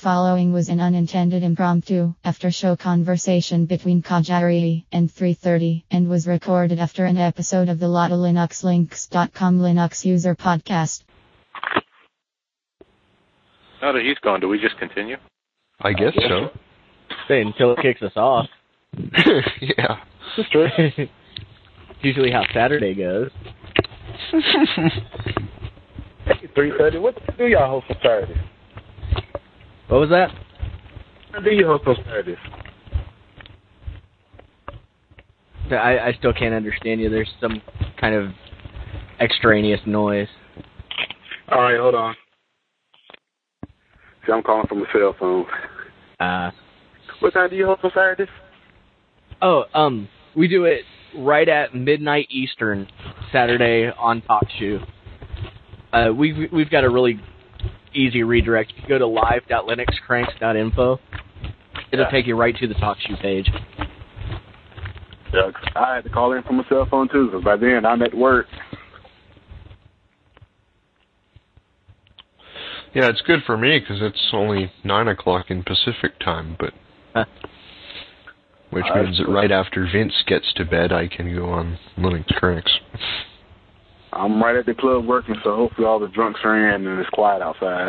following was an unintended impromptu after-show conversation between Kajari and 330 and was recorded after an episode of the LottaLinuxLinks.com Linux User Podcast. Now that he's gone, do we just continue? I guess so. Say, until it kicks us off. Yeah. That's true. Usually how Saturday goes. Hey, 330, what do y'all host on Saturdays? What was that? What do you host on Saturdays? I still can't understand you. There's some kind of extraneous noise. All right, hold on. See, I'm calling from a cell phone. What time do you host on Saturdays? We do it right at midnight Eastern, Saturday on TalkShoe. We've got a really easy redirect. You go to live.linuxcranks.info. It'll take you right to the TalkShoe page. Yeah, I had to call in from a cell phone too, because by then I'm at work. Yeah, it's good for me because it's only 9 o'clock in Pacific time, but which means that right after Vince gets to bed, I can go on Linux Cranks. I'm right at the club working, so hopefully all the drunks are in and it's quiet outside.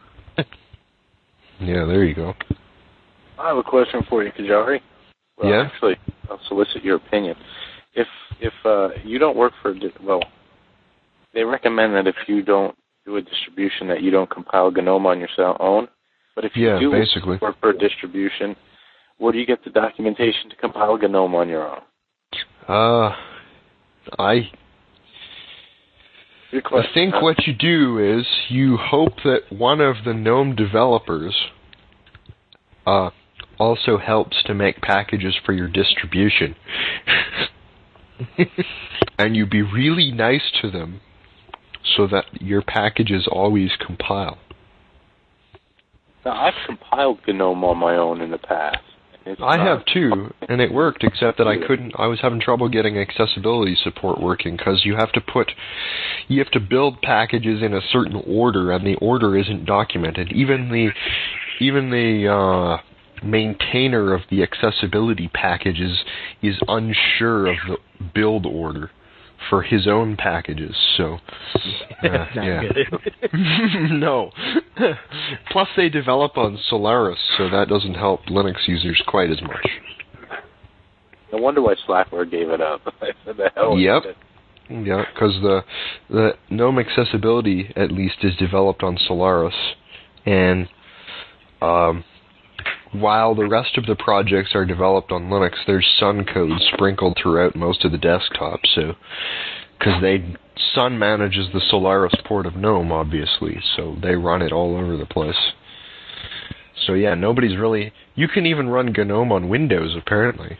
Yeah, there you go. I have a question for you, Kajari. Well, yeah? Actually, I'll solicit your opinion. If you don't work for, they recommend that if you don't do a distribution that you don't compile GNOME on your own. But if you do basically work for a distribution, where do you get the documentation to compile GNOME on your own? I think what you do is you hope that one of the GNOME developers also helps to make packages for your distribution. And you be really nice to them so that your packages always compile. Now, I've compiled GNOME on my own in the past. I have too, and it worked, except that I was having trouble getting accessibility support working, because you have to build packages in a certain order, and the order isn't documented. Even the maintainer of the accessibility packages is unsure of the build order for his own packages, so yeah. No. Plus they develop on Solaris, so that doesn't help Linux users quite as much. No wonder why Slackware gave it up. Yep. Yeah, because the GNOME accessibility, at least, is developed on Solaris, and while the rest of the projects are developed on Linux, there's Sun code sprinkled throughout most of the desktops, so because Sun manages the Solaris port of GNOME, obviously, so they run it all over the place. So yeah, nobody's really... You can even run GNOME on Windows, apparently.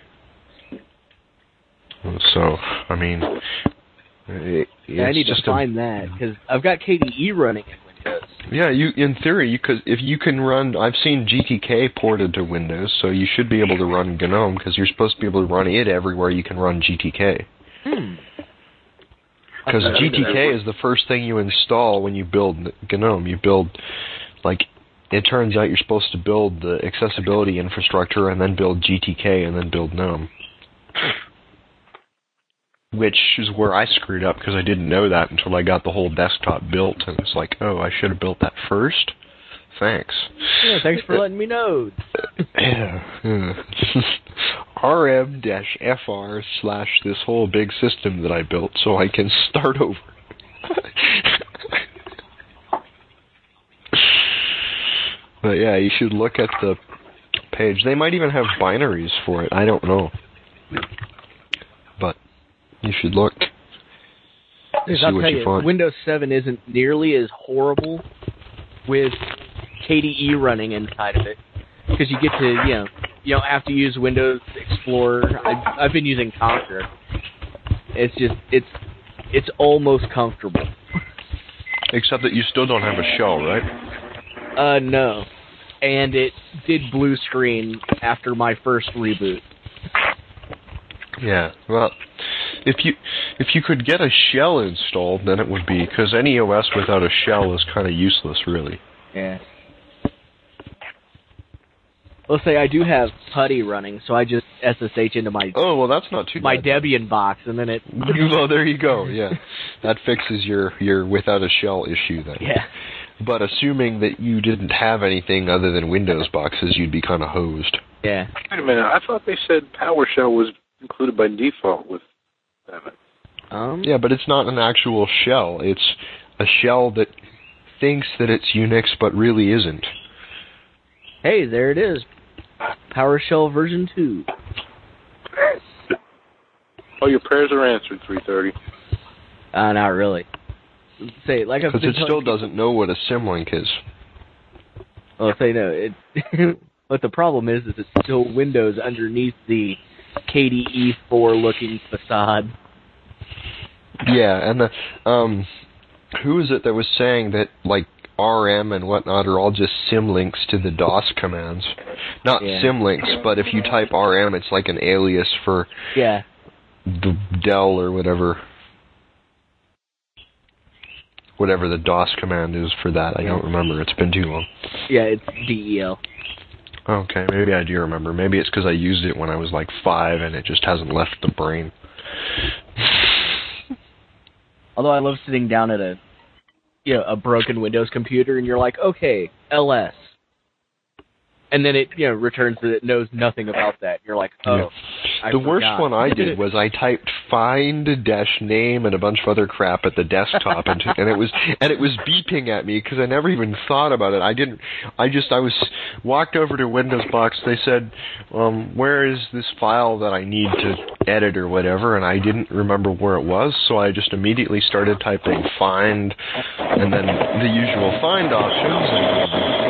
So, I mean... I need to find that, because I've got KDE running in Windows. Yeah, in theory, if you can run... I've seen GTK ported to Windows, so you should be able to run GNOME, because you're supposed to be able to run it everywhere you can run GTK. Because GTK is the first thing you install when you build GNOME. You build, it turns out you're supposed to build the accessibility infrastructure and then build GTK and then build GNOME. Which is where I screwed up, because I didn't know that until I got the whole desktop built, and it's like, oh, I should have built that first? Thanks. Yeah, thanks for letting me know. rm-fr/ this whole big system that I built so I can start over. But yeah, you should look at the page. They might even have binaries for it. I don't know. But you should look. See what you find. Windows 7 isn't nearly as horrible with KDE running inside of it, because you get to, you don't have to use Windows Explorer. I've been using Conqueror. It's just, it's almost comfortable. Except that you still don't have a shell, right? No. And it did blue screen after my first reboot. Yeah, well, if you could get a shell installed, then it would be, because any OS without a shell is kind of useless, really. Yeah. Let's say I do have PuTTY running, so I just SSH into my that's not too my bad. Debian box, and then it. Well, there you go. Yeah, that fixes your without a shell issue then. Yeah. But assuming that you didn't have anything other than Windows boxes, you'd be kind of hosed. Yeah. Wait a minute. I thought they said PowerShell was included by default with 7. Yeah, but it's not an actual shell. It's a shell that thinks that it's Unix, but really isn't. Hey, there it is. PowerShell version 2. Oh, your prayers are answered, 330. Not really. Say like because it still doesn't know what a symlink is. Well, say no. It. But the problem is it's still Windows underneath the KDE4 looking facade. Yeah, and the who is it that was saying that like RM and whatnot are all just symlinks to the DOS commands? Not symlinks, but if you type RM, it's like an alias for the Dell or whatever the DOS command is for that. I don't remember. It's been too long. Yeah, it's DEL. Okay, maybe I do remember. Maybe it's because I used it when I was like 5 and it just hasn't left the brain. Although I love sitting down at a broken Windows computer and you're like, okay, LS. And then it returns that it knows nothing about that. You're like, oh. Yeah. The worst one I did was I typed find-name and a bunch of other crap at the desktop, and it was beeping at me because I never even thought about it. I walked over to Windows Box. They said, where is this file that I need to edit or whatever, and I didn't remember where it was, so I just immediately started typing find and then the usual find options.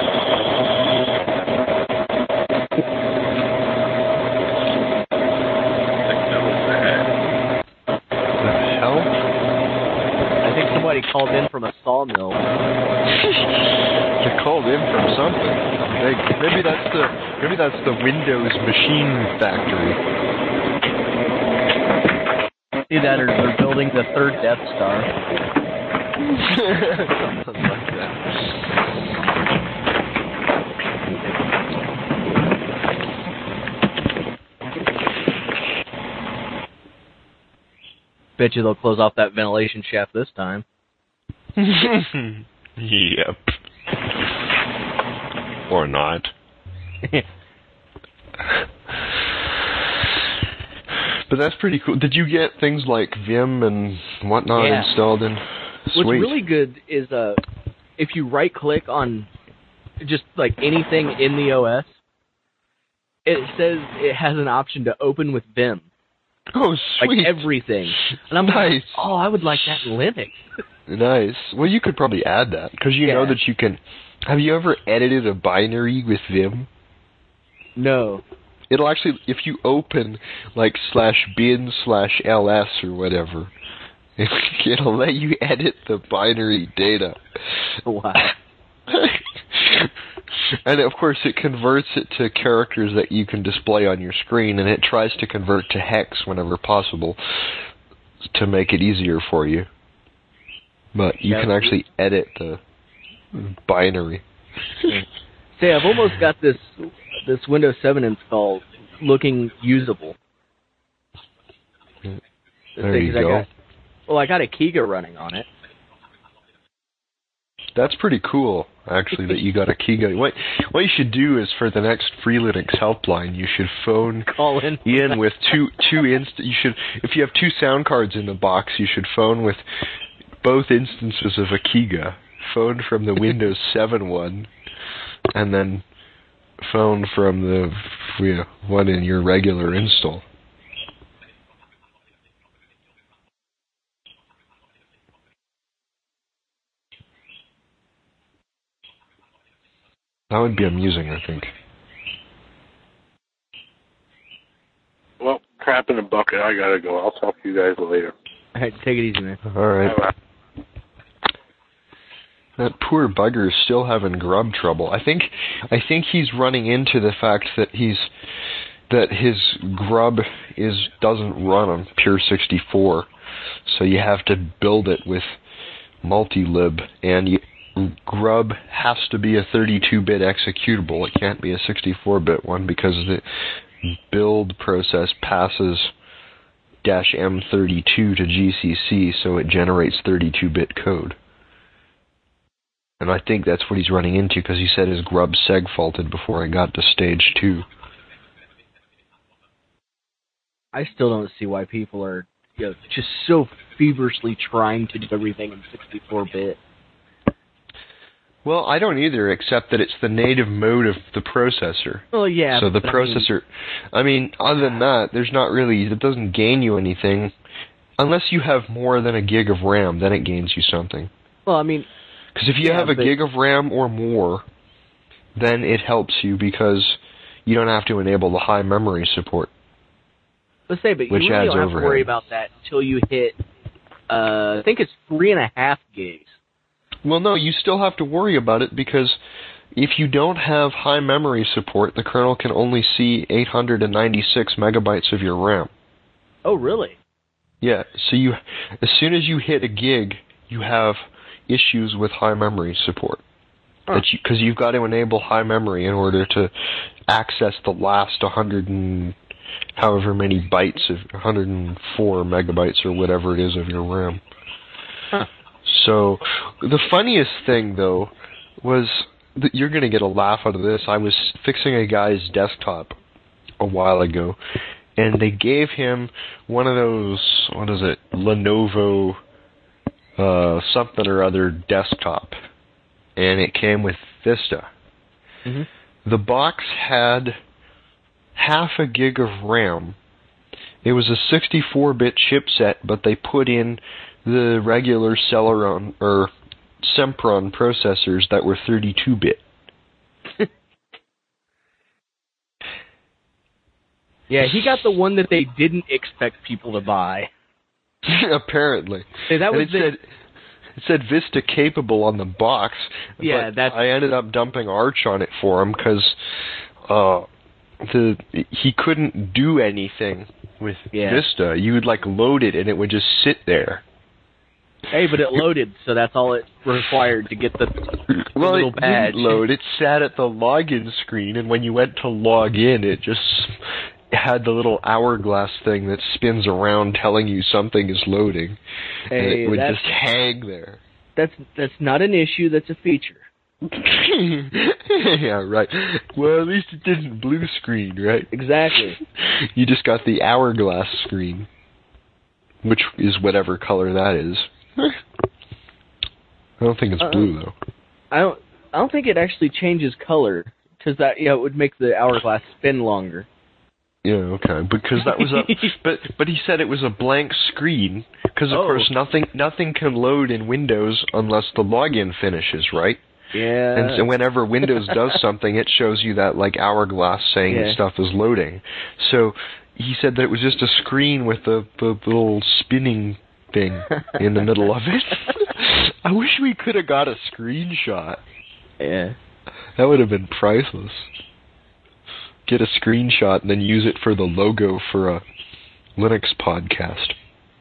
Somebody called in from a sawmill. They called in from something. Maybe that's the Windows machine factory. See that, or they're building the third Death Star. Something like that. Bet you they'll close off that ventilation shaft this time. Yep. Or not. But that's pretty cool. Did you get things like Vim and whatnot installed in? Sweet. What's really good is if you right-click on just like anything in the OS, it says it has an option to open with Vim. Oh, sweet. Like everything. And I'm like, oh, I would like that in Linux. Nice. Well, you could probably add that, because you know that you can... Have you ever edited a binary with Vim? No. It'll actually, if you open, like, /bin/ls or whatever, it'll let you edit the binary data. Wow. And, of course, it converts it to characters that you can display on your screen, and it tries to convert to hex whenever possible to make it easier for you. But you can actually edit the binary. Say, I've almost got this Windows 7 installed looking usable. There you go. I got a Kiga running on it. That's pretty cool, actually, that you got a Kiga. What you should do is, for the next Free Linux helpline, you should call in with two you should, if you have 2 sound cards in the box, you should phone with both instances of a Kiga. Phone from the Windows 7 one, and then phone from the one in your regular install. That would be amusing, I think. Well, crap in a bucket. I gotta go. I'll talk to you guys later. All right, take it easy, man. All right. Bye-bye. That poor bugger is still having grub trouble. I think he's running into the fact that his grub doesn't run on Pure 64, so you have to build it with multilib, and Grub has to be a 32-bit executable. It can't be a 64-bit one because the build process passes -M32 to GCC, so it generates 32-bit code. And I think that's what he's running into because he said his Grub seg faulted before I got to stage 2. I still don't see why people are just so feverishly trying to do everything in 64-bit. Well, I don't either, except that it's the native mode of the processor. Well, yeah. So the processor, other than that, there's not really, it doesn't gain you anything. Unless you have more than a gig of RAM, then it gains you something. Well, because if you have a gig of RAM or more, then it helps you because you don't have to enable the high memory support. Let's say, but you really don't have to worry about that until you hit, I think it's 3.5 gigs. Well, no, you still have to worry about it because if you don't have high memory support, the kernel can only see 896 megabytes of your RAM. Oh, really? Yeah, so as soon as you hit a gig, you have issues with high memory support. Because you've got to enable high memory in order to access the last 100 and however many bytes of 104 megabytes or whatever it is of your RAM. Huh. So the funniest thing, though, was that you're going to get a laugh out of this. I was fixing a guy's desktop a while ago, and they gave him one of those, Lenovo something or other desktop, and it came with Vista. Mm-hmm. The box had half a gig of RAM. It was a 64-bit chipset, but they put in the regular Celeron or Sempron processors that were 32-bit. Yeah, he got the one that they didn't expect people to buy. Apparently. Hey, it said Vista capable on the box. Yeah, but I ended up dumping Arch on it for him because he couldn't do anything with Vista. You would load it and it would just sit there. Hey, but it loaded, so that's all it required to get the little badge. It didn't load. It sat at the login screen, and when you went to log in, it just had the little hourglass thing that spins around telling you something is loading. Hey, and it would just hang there. That's not an issue, that's a feature. Yeah, right. Well, at least it didn't blue screen, right? Exactly. You just got the hourglass screen, which is whatever color that is. I don't think it's blue, though. I don't think it actually changes color, because that it would make the hourglass spin longer. Yeah, okay, because that was but he said it was a blank screen, because of course nothing can load in Windows unless the login finishes, right? Yeah. And so whenever Windows does something, it shows you that hourglass saying that stuff is loading. So he said that it was just a screen with the little spinning thing in the middle of it. I wish we could have got a screenshot. Yeah. That would have been priceless. Get a screenshot and then use it for the logo for a Linux podcast.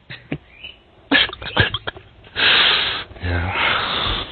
Yeah.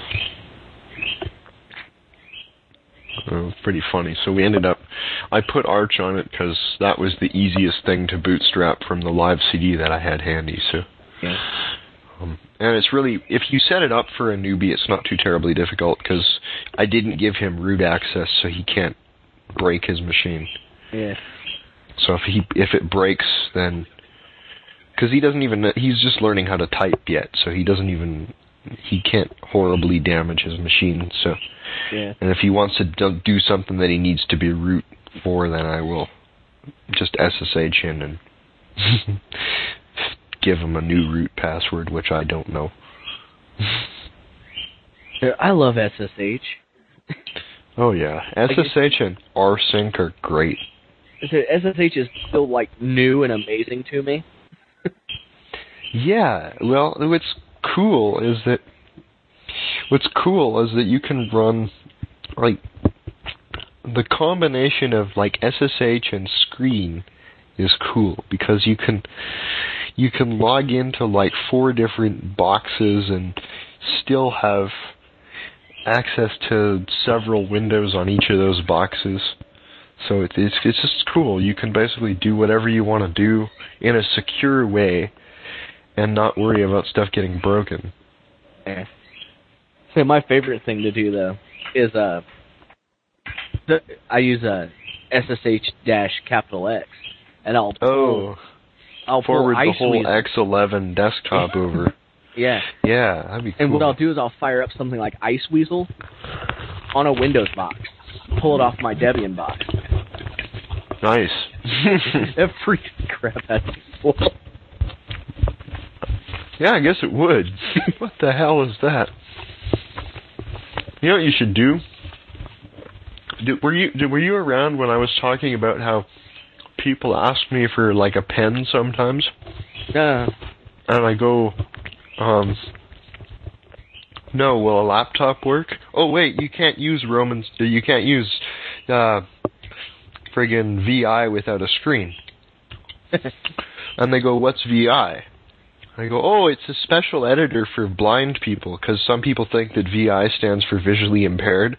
Pretty funny. So we ended up, I put Arch on it because that was the easiest thing to bootstrap from the live CD that I had handy. So, yeah. And it's really, if you set it up for a newbie, it's not too terribly difficult because I didn't give him root access, so he can't break his machine. Yeah. So if it breaks, then because he's just learning how to type yet, so he can't horribly damage his machine. So, yeah. And if he wants to do something that he needs to be root for, then I will just SSH in and give him a new root password, which I don't know. I love SSH. Oh yeah, SSH and rsync are great. SSH is still new and amazing to me. Yeah, well, what's cool is that you can run the combination of SSH and screen is cool because you can log into 4 different boxes and still have access to several windows on each of those boxes. So it's just cool. You can basically do whatever you want to do in a secure way and not worry about stuff getting broken. Yeah. So my favorite thing to do, though, is I use SSH-X, and I'll forward the whole Iceweasel. X11 desktop over. Yeah. Yeah, that'd be cool. And what I'll do is I'll fire up something like Iceweasel on a Windows box. Pull it off my Debian box. Nice. That freaks the crap out of people. Yeah, I guess it would. What the hell is that? You know what you should do? Were you around when I was talking about how people ask me for like a pen sometimes? Yeah. And I go, no, will a laptop work? Oh wait, you can't use friggin' VI without a screen. And they go, what's VI? I go, oh, it's a special editor for blind people, because some people think that VI stands for visually impaired.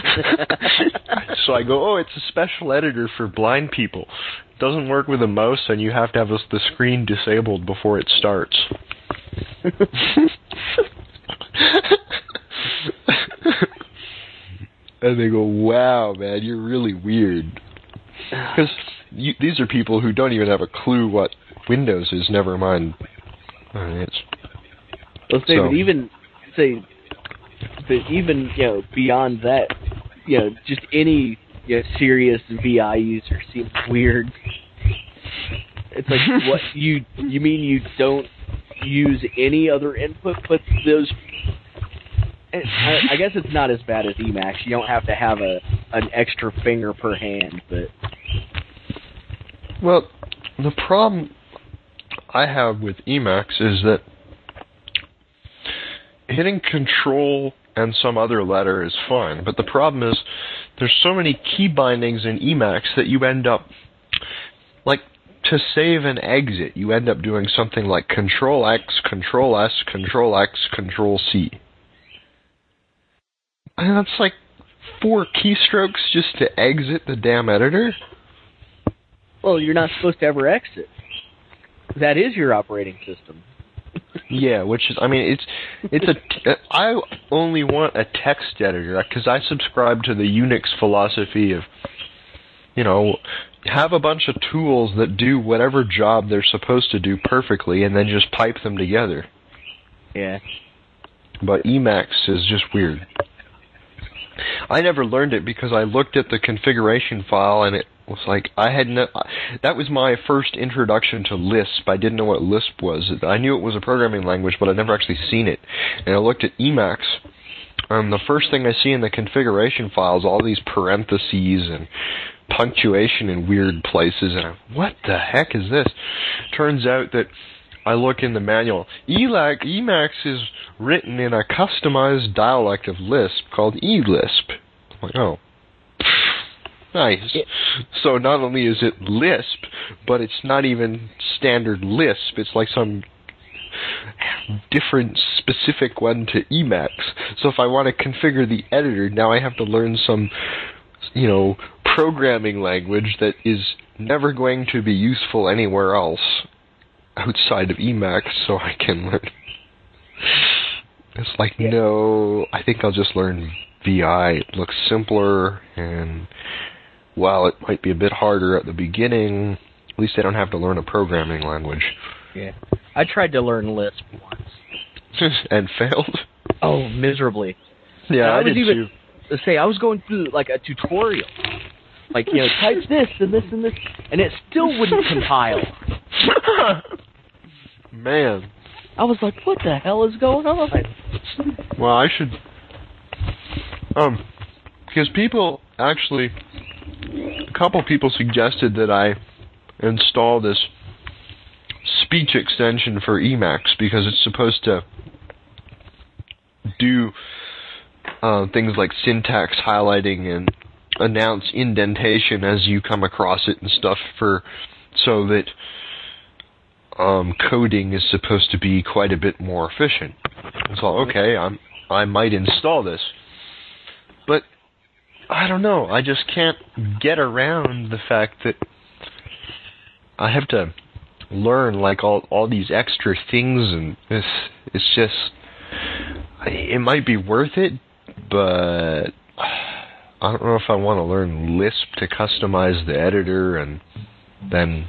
So I go, oh, it's a special editor for blind people. It doesn't work with a mouse, and you have to have the screen disabled before it starts. And they go, wow, man, you're really weird. Because these are people who don't even have a clue what Windows is, never mind. But even beyond that, just any serious VI user seems weird. It's like, what you mean you don't use any other input but those? I guess it's not as bad as Emacs. You don't have to have an extra finger per hand, but well, the problem I have with Emacs is that hitting Control and some other letter is fine, but the problem is there's so many key bindings in Emacs that you end up, like, to save and exit, you end up doing something like Control-X, Control-S, Control-X, Control-C. And that's like 4 keystrokes just to exit the damn editor? Well, you're not supposed to ever exit. That is your operating system. Yeah, which is, I mean, I only want a text editor, because I subscribe to the Unix philosophy of, have a bunch of tools that do whatever job they're supposed to do perfectly, and then just pipe them together. Yeah. But Emacs is just weird. I never learned it because I looked at the configuration file and it was like, that was my first introduction to Lisp. I didn't know what Lisp was. I knew it was a programming language, but I'd never actually seen it. And I looked at Emacs, and the first thing I see in the configuration file is all these parentheses and punctuation in weird places, and what the heck is this? Turns out that I look in the manual. Emacs is written in a customized dialect of Lisp called eLisp. I'm like, oh, nice. So not only is it Lisp, but it's not even standard Lisp. It's like some different specific one to Emacs. So if I want to configure the editor, now I have to learn some, programming language that is never going to be useful anywhere else outside of Emacs, so I can learn. It's like, no, I think I'll just learn VI. It looks simpler, and while it might be a bit harder at the beginning, at least I don't have to learn a programming language. Yeah. I tried to learn Lisp once. And failed? Oh, miserably. Yeah, I did too. I was going through, like, a tutorial. Like, type this and this and this, and it still wouldn't compile. Man. I was like, what the hell is going on? Well, I should... because a couple people suggested that I install this speech extension for Emacs, because it's supposed to do things like syntax highlighting and announce indentation as you come across it and stuff, so that coding is supposed to be quite a bit more efficient. So, okay, I might install this. But I don't know. I just can't get around the fact that I have to learn like all these extra things, and it's just, it might be worth it, but I don't know if I want to learn Lisp to customize the editor and then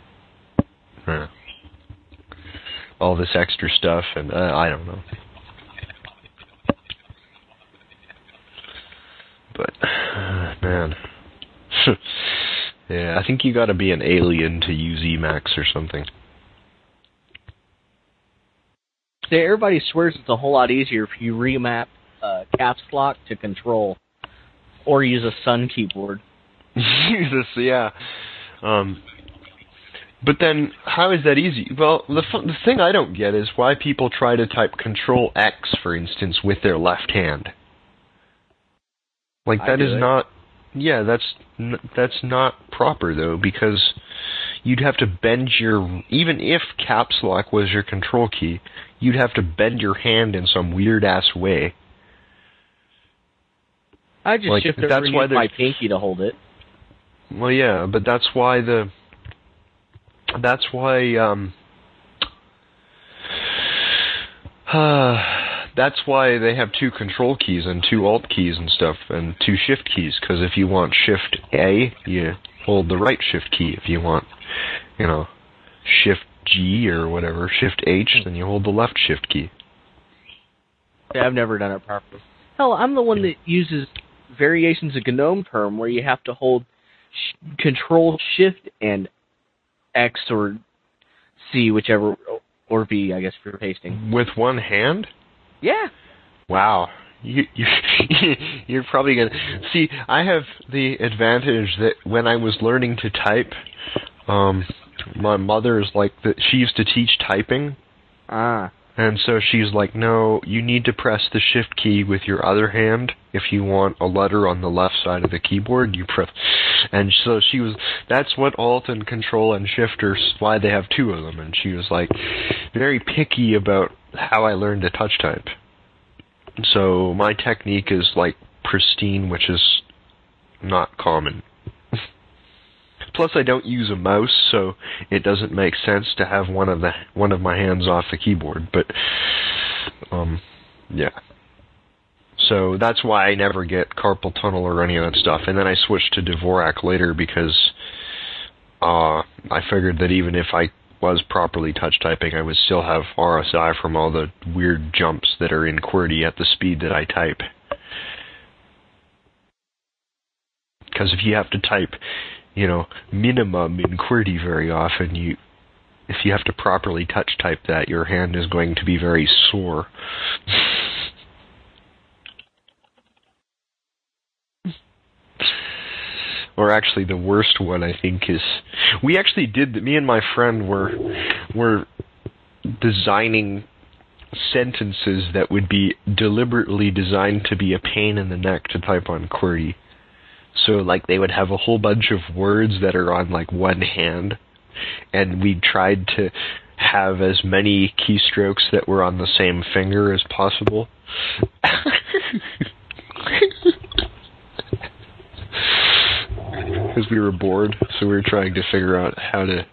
all this extra stuff, and I don't know. But man, yeah, I think you got to be an alien to use Emacs or something. See, everybody swears it's a whole lot easier if you remap caps lock to control, or use a Sun keyboard. Yeah. But then, how is that easy? Well, the thing I don't get is why people try to type Control X, for instance, with their left hand. Like, that is not... Yeah, that's not proper, though, because you'd have to bend your... Even if caps lock was your control key, you'd have to bend your hand in some weird-ass way. I just shift over and use my pinky to hold it. Well, yeah, but that's why that's why they have 2 control keys and 2 alt keys and stuff, and 2 shift keys, because if you want shift A, you hold the right shift key. If you want, shift G or whatever, shift H, then you hold the left shift key. Yeah, I've never done it properly. Hell, I'm the one that uses variations of GNOME term where you have to hold Control Shift and X or C, whichever, or V, I guess, for pasting. With one hand? Yeah. Wow. You're probably going to... See, I have the advantage that when I was learning to type, my mother is like... She used to teach typing. And so she's like, no, you need to press the shift key with your other hand. If you want a letter on the left side of the keyboard, you press... And so she was... That's what alt and control and shift are, why they have 2 of them. And she was like, very picky about how I learned to touch type. So my technique is like pristine, which is not common. Plus, I don't use a mouse, so it doesn't make sense to have one of my hands off the keyboard. But, yeah. So that's why I never get carpal tunnel or any of that stuff. And then I switched to Dvorak later because I figured that even if I was properly touch typing, I would still have RSI from all the weird jumps that are in QWERTY at the speed that I type. Because if you have to type, minimum in QWERTY very often, if you have to properly touch type that, your hand is going to be very sore. Or actually, the worst one, I think, is... We actually did... Me and my friend were designing sentences that would be deliberately designed to be a pain in the neck to type on QWERTY. So, like, they would have a whole bunch of words that are on, like, one hand, and we tried to have as many keystrokes that were on the same finger as possible. Because we were bored, so we were trying to figure out how to...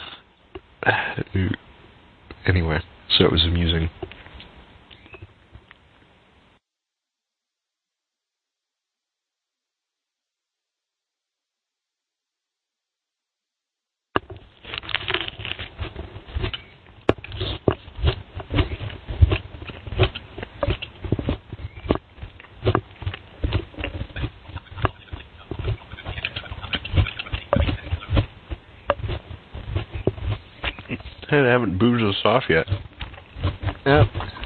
Anyway, so it was amusing. They haven't booted us off yet. Yep.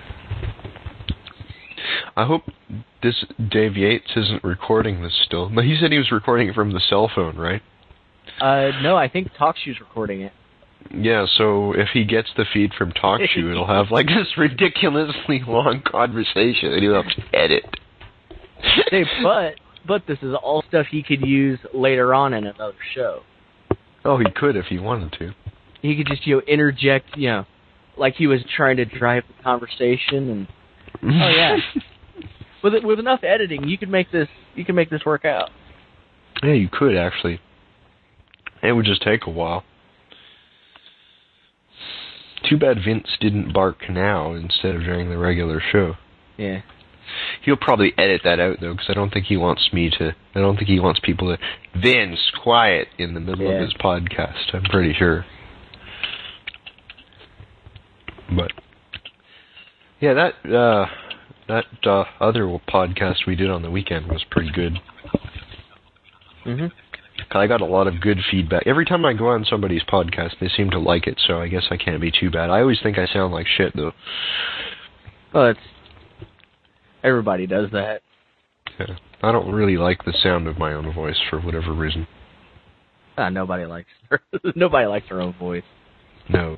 I hope this Dave Yates isn't recording this still. But he said he was recording it from the cell phone, right? No, I think TalkShoe's recording it. Yeah, so if he gets the feed from TalkShoe, it'll have like this ridiculously long conversation and he'll have to edit. Hey, but this is all stuff he could use later on in another show. Oh, he could if he wanted to. He could just, interject, like he was trying to drive the conversation and... Oh, yeah. With enough editing, you could make this work out. Yeah, you could actually. It would just take a while. Too bad Vince didn't bark now instead of during the regular show. Yeah. He'll probably edit that out though, because I don't think he wants people to Vince quiet in the middle of his podcast. I'm pretty sure. But yeah, that other podcast we did on the weekend was pretty good. Mhm. I got a lot of good feedback. Every time I go on somebody's podcast, they seem to like it, so I guess I can't be too bad. I always think I sound like shit, though. Well, everybody does that. Yeah. I don't really like the sound of my own voice for whatever reason. Nobody likes their own voice. No.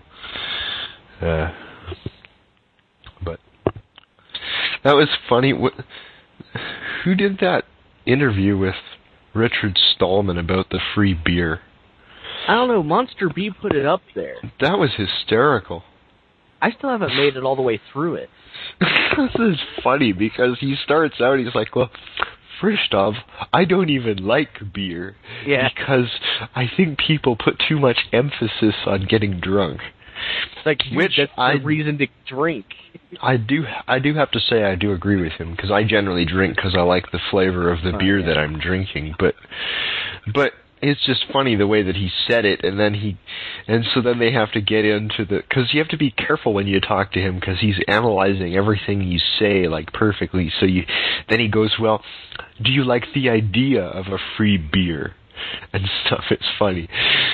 But that was funny. Who did that interview with Richard Stallman about the free beer? I don't know. Monster B put it up there. That was hysterical. I still haven't made it all the way through it. This is funny because he starts out, he's like, well, first off, I don't even like beer. Yeah. Because I think people put too much emphasis on getting drunk. Like, that's the reason to drink. I do have to say I do agree with him, because I generally drink because I like the flavor of the beer that I'm drinking, but it's just funny the way that he said it, and so then they have to get into because you have to be careful when you talk to him, because he's analyzing everything you say, like, perfectly, then he goes, well, do you like the idea of a free beer? And stuff. It's funny.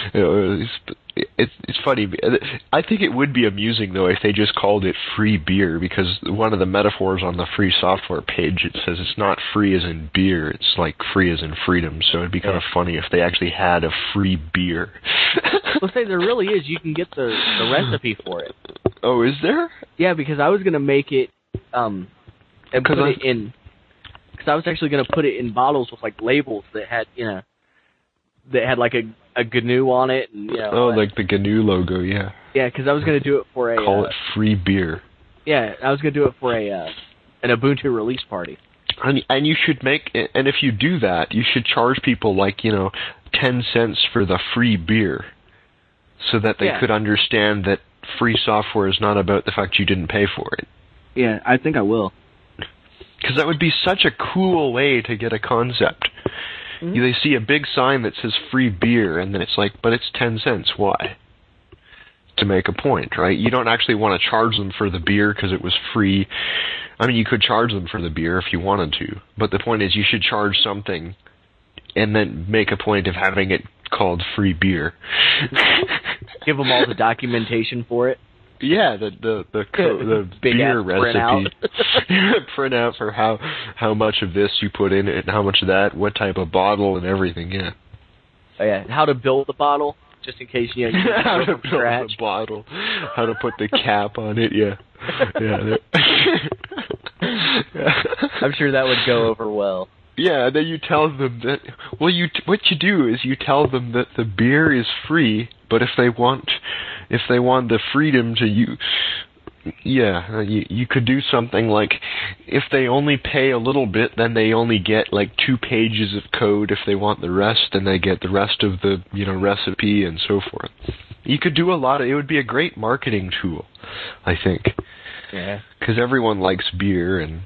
It's funny. I think it would be amusing, though, if they just called it free beer, because one of the metaphors on the free software page, it says it's not free as in beer, it's like free as in freedom, so it'd be kind of funny if they actually had a free beer. Well, say there really is. You can get the recipe for it. Oh, is there? Yeah, because I was going to make it and put it in... Because I was actually going to put it in bottles with, like, labels that had, that had like a GNU on it, and like the GNU logo, yeah. Yeah, because I was going to do it for call it free beer. Yeah, I was going to do it for an Ubuntu release party. And you should and if you do that, you should charge people 10 cents for the free beer, so that they could understand that free software is not about the fact you didn't pay for it. Yeah, I think I will. Because that would be such a cool way to get a concept. Mm-hmm. They see a big sign that says free beer, and then it's like, but it's 10 cents. Why? To make a point, right? You don't actually want to charge them for the beer because it was free. I mean, you could charge them for the beer if you wanted to, but the point is you should charge something and then make a point of having it called free beer. Give them all the documentation for it. Yeah, the beer recipe. Print out for how much of this you put in it, and how much of that, what type of bottle, and everything. Yeah. Oh yeah, how to build the bottle, just in case you how to build the bottle, how to put the cap on it. Yeah. I'm sure that would go over well. Yeah, and then you tell them that. Well, what you do is you tell them that the beer is free, but if they want the freedom to you could do something like, if they only pay a little bit, then they only get 2 pages of code. If they want the rest, then they get the rest of the recipe and so forth. You could do a lot. It would be a great marketing tool, I think. Yeah. Because everyone likes beer, and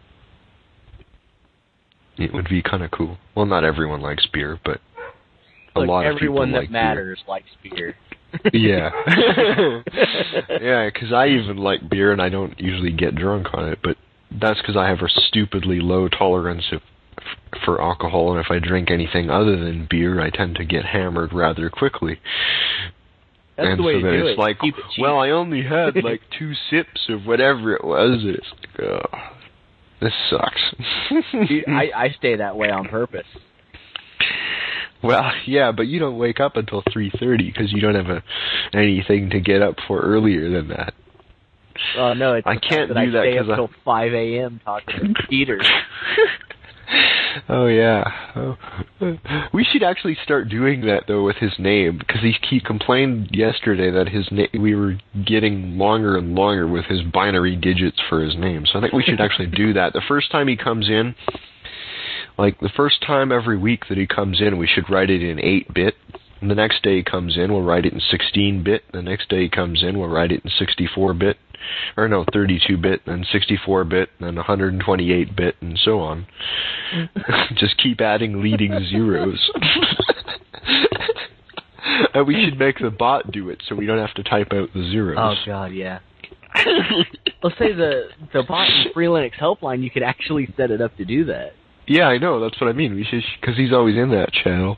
it would be kind of cool. Well, not everyone likes beer, but a lot of people like beer. Everyone that matters likes beer. Yeah. Yeah, because I even like beer, and I don't usually get drunk on it, but that's because I have a stupidly low tolerance for alcohol, and if I drink anything other than beer, I tend to get hammered rather quickly. That's the way to do it. Like, well, I only had 2 sips of whatever it was, and it's like, oh, this sucks. I stay that way on purpose. Well, yeah, but you don't wake up until 3:30 because you don't have anything to get up for earlier than that. Oh no, I can't do that because I stay up till 5 a.m. talking to Peter. Oh yeah. We should actually start doing that though with his name, because he complained yesterday that we were getting longer and longer with his binary digits for his name. So I think we should actually do that. The first time he comes in, like the first time every week that he comes in, we should write it in 8-bit. And the next day he comes in, we'll write it in 16-bit. The next day he comes in, we'll write it in 64-bit. Or no, 32-bit, and 64-bit, and 128-bit, and so on. Just keep adding leading zeros. And we should make the bot do it, so we don't have to type out the zeros. Oh, God, yeah. Let's say the bot in Free Linux Helpline, you could actually set it up to do that. Yeah, I know, that's what I mean. We should, because he's always in that channel.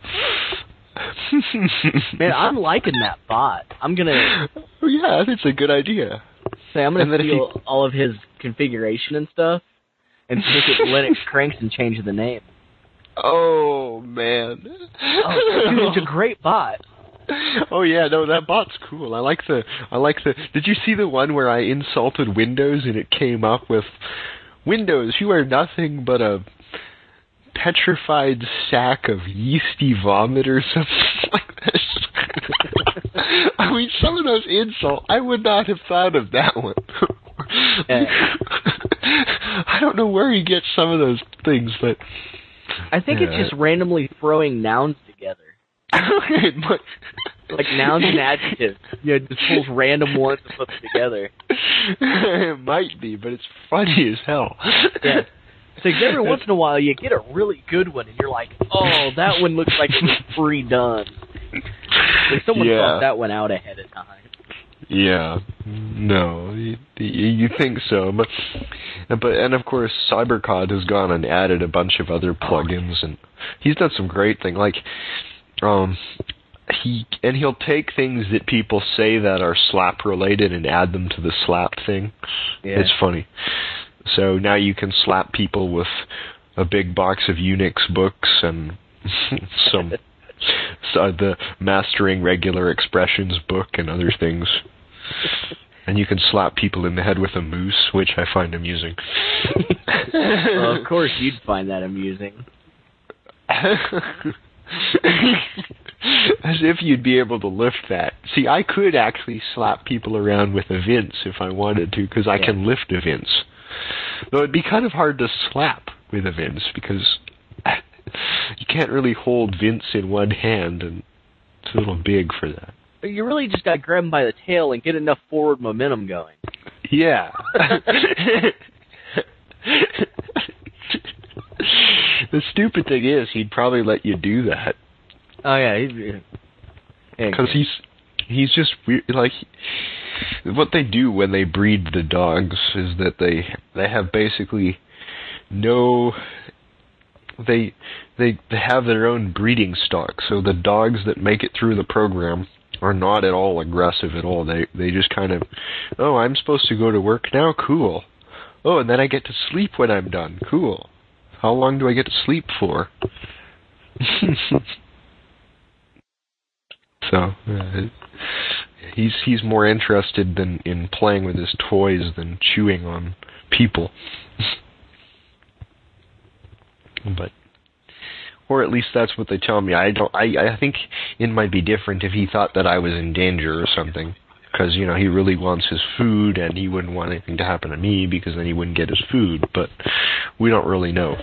Man, I'm liking that bot. I'm gonna... Yeah, that's a good idea. Say, I'm gonna steal all of his configuration and stuff, and stick it Linux Cranks and change the name. Oh, man. Oh, dude, it's a great bot. Oh yeah, no, that bot's cool. I like the. Did you see the one where I insulted Windows and it came up with, Windows, you are nothing but a petrified sack of yeasty vomit or something like this. I mean, some of those insults, I would not have thought of that one. I don't know where he gets some of those things, but... I think it's just randomly throwing nouns together. Like nouns and adjectives. Yeah, just pulls random ones and puts them together. It might be, but it's funny as hell. Yeah. So every once in a while you get a really good one and you're like, oh, that one looks like it was pre-done. Like someone thought that one out ahead of time. Yeah. No, you think so. But and of course CyberCod has gone and added a bunch of other plugins, and he's done some great things. Like, he'll take things that people say that are slap related and add them to the slap thing. Yeah. It's funny. So now you can slap people with a big box of Unix books and the Mastering Regular Expressions book and other things. And you can slap people in the head with a moose, which I find amusing. Well, of course you'd find that amusing. As if you'd be able to lift that. See, I could actually slap people around with a Vince if I wanted to, because I can lift a Vince. Though it'd be kind of hard to slap with a Vince, because you can't really hold Vince in one hand, and it's a little big for that. You really just gotta grab him by the tail and get enough forward momentum going. Yeah. The stupid thing is, he'd probably let you do that. Oh yeah, because he's just weird. Like, what they do when they breed the dogs is that they have basically no. They have their own breeding stock, so the dogs that make it through the program are not at all aggressive at all. They just kind of, oh, I'm supposed to go to work now? Cool. Oh, and then I get to sleep when I'm done? Cool. How long do I get to sleep for? So, he's more interested in playing with his toys than chewing on people. But, or at least that's what they tell me. I think it might be different if he thought that I was in danger or something. Because, he really wants his food, and he wouldn't want anything to happen to me, because then he wouldn't get his food. But we don't really know.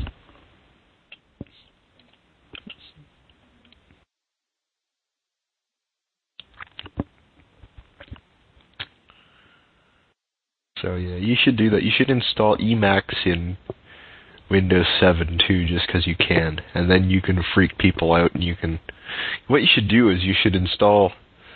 So yeah, you should do that. You should install Emacs in Windows 7 too, just because you can, and then you can freak people out. And you can. What you should do is you should install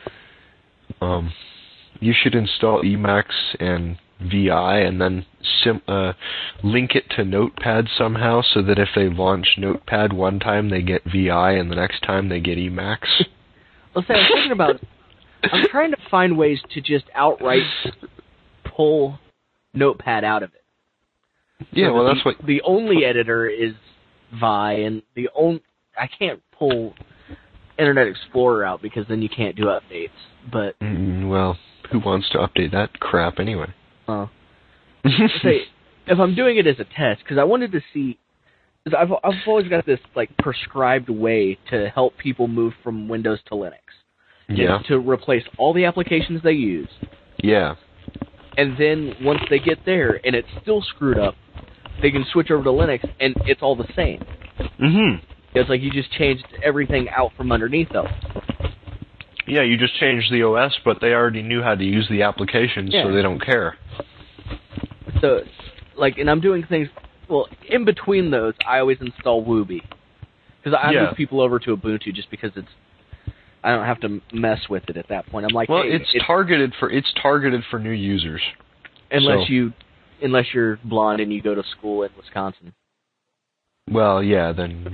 Emacs and VI, and then link it to Notepad somehow, so that if they launch Notepad one time, they get VI, and the next time they get Emacs. Let's say I'm trying to find ways to just outright pull Notepad out of it. Yeah, well, that's what the only editor is Vi, and I can't pull Internet Explorer out because then you can't do updates. But well, who wants to update that crap anyway? Say, if I'm doing it as a test, because I wanted to see I've always got this like prescribed way to help people move from Windows to Linux. Yeah. To replace all the applications they use. Yeah. And then once they get there and it's still screwed up, they can switch over to Linux and it's all the same. Mm-hmm. It's like you just changed everything out from underneath them. Yeah, you just changed the OS, but they already knew how to use the applications, so they don't care. So, like, and I'm doing things. Well, in between those, I always install Wooby because I move people over to Ubuntu just because I don't have to mess with it at that point. I'm like, well, hey, it's targeted for new users. Unless you're blonde and you go to school in Wisconsin. Well, yeah, then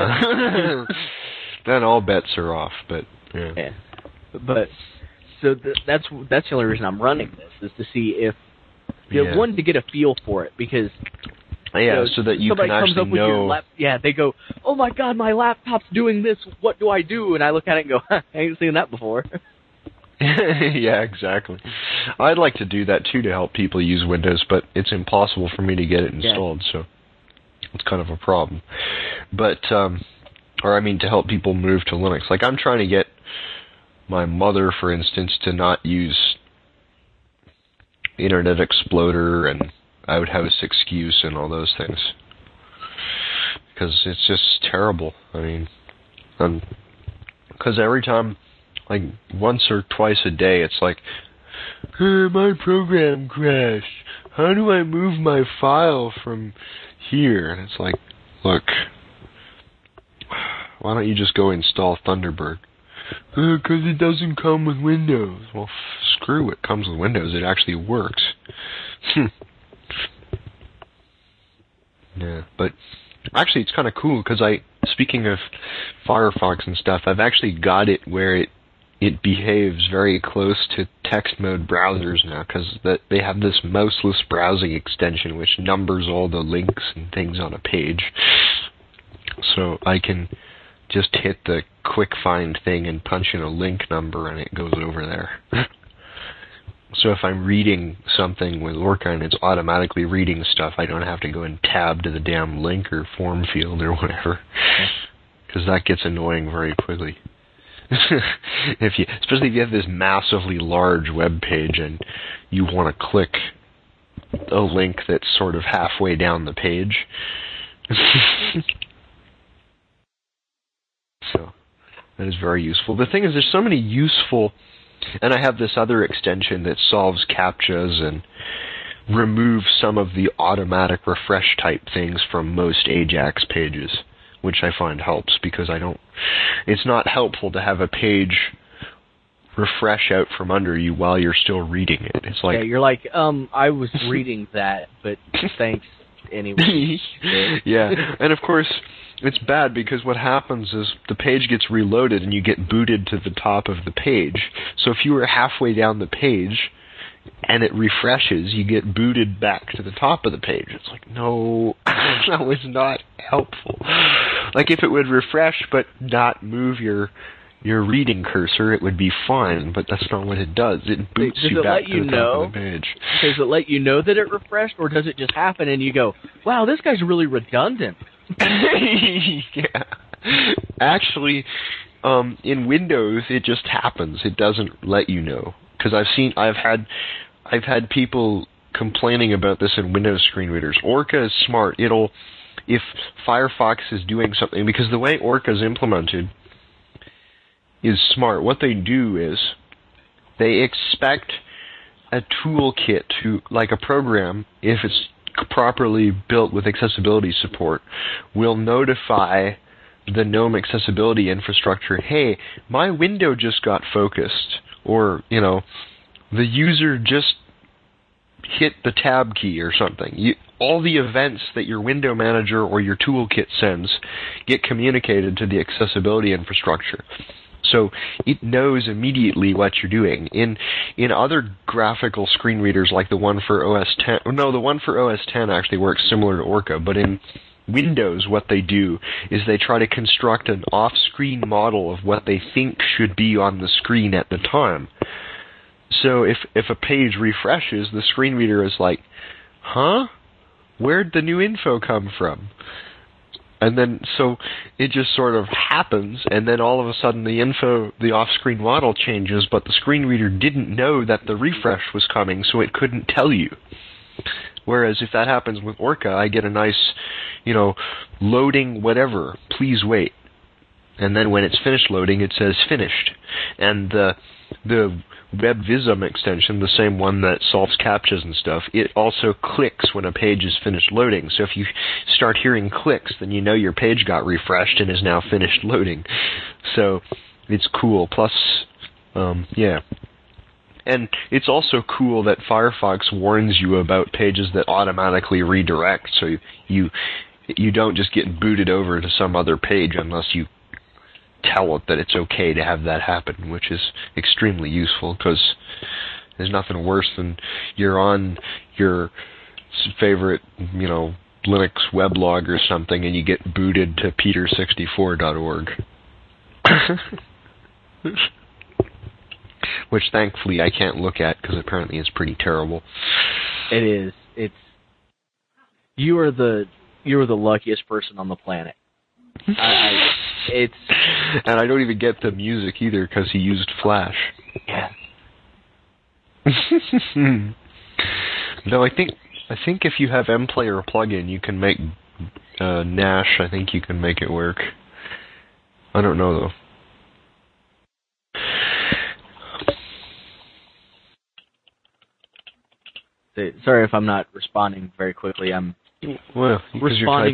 then all bets are off. But yeah. But so that's the only reason I'm running this is to see if one to get a feel for it because. Yeah, so that you can actually know. They go, oh my God, my laptop's doing this. What do I do? And I look at it and go, I ain't seen that before. Yeah, exactly. I'd like to do that too to help people use Windows, but it's impossible for me to get it installed, so it's kind of a problem. But, to help people move to Linux. Like, I'm trying to get my mother, for instance, to not use Internet Explorer and Outhouse excuse and all those things, because it's just terrible. I mean, because every time, like once or twice a day, it's like, hey, my program crashed. How do I move my file from here? And it's like, look, why don't you just go install Thunderbird? Because it doesn't come with Windows. Well, screw it. Comes with Windows. It actually works. Yeah, but actually it's kind of cool because speaking of Firefox and stuff, I've actually got it where it behaves very close to text mode browsers now because they have this mouseless browsing extension which numbers all the links and things on a page. So I can just hit the quick find thing and punch in a link number and it goes over there. So if I'm reading something with Orca and it's automatically reading stuff, I don't have to go and tab to the damn link or form field or whatever, because that gets annoying very quickly. Especially if you have this massively large web page and you want to click a link that's sort of halfway down the page. So that is very useful. The thing is, there's so many useful. And I have this other extension that solves CAPTCHAs and removes some of the automatic refresh type things from most AJAX pages, which I find helps because it's not helpful to have a page refresh out from under you while you're still reading it. It's like, you're like, I was reading that, but thanks anyway. Yeah, and of course, it's bad because what happens is the page gets reloaded and you get booted to the top of the page. So if you were halfway down the page and it refreshes, you get booted back to the top of the page. It's like, no, that was not helpful. Like if it would refresh but not move your reading cursor, it would be fine, but that's not what it does. It boots you back to the top of the page. Does it let you know that it refreshed, or does it just happen and you go, wow, this guy's really redundant? Yeah. Actually, in Windows, it just happens. It doesn't let you know. Because I've had people complaining about this in Windows screen readers. Orca is smart. If Firefox is doing something, because the way Orca is implemented is smart. What they do is they expect a toolkit like a program, if it's properly built with accessibility support, will notify the GNOME accessibility infrastructure, hey, my window just got focused, or, the user just hit the tab key or something. All the events that your window manager or your toolkit sends get communicated to the accessibility infrastructure. So it knows immediately what you're doing. In other graphical screen readers like the one for OS X, the one for OS X actually works similar to Orca, but in Windows what they do is they try to construct an off-screen model of what they think should be on the screen at the time. So if a page refreshes, the screen reader is like, huh? Where'd the new info come from? And then, so it just sort of happens, and then all of a sudden the off-screen model changes, but the screen reader didn't know that the refresh was coming, so it couldn't tell you. Whereas if that happens with Orca, I get a nice, loading whatever, please wait. And then when it's finished loading, it says finished. And the WebVism extension, the same one that solves CAPTCHAs and stuff, it also clicks when a page is finished loading. So if you start hearing clicks, then you know your page got refreshed and is now finished loading. So it's cool. Plus, yeah. And it's also cool that Firefox warns you about pages that automatically redirect, so you don't just get booted over to some other page unless you tell it that it's okay to have that happen, which is extremely useful, because there's nothing worse than you're on your favorite, Linux weblog or something, and you get booted to peter64.org. Which thankfully I can't look at, because apparently it's pretty terrible. It is. You are the luckiest person on the planet. And I don't even get the music either, because he used Flash. Yeah. Though I think if you have MPlayer plugin, you can make Nash. I think you can make it work. I don't know though. Sorry if I'm not responding very quickly. I'm responding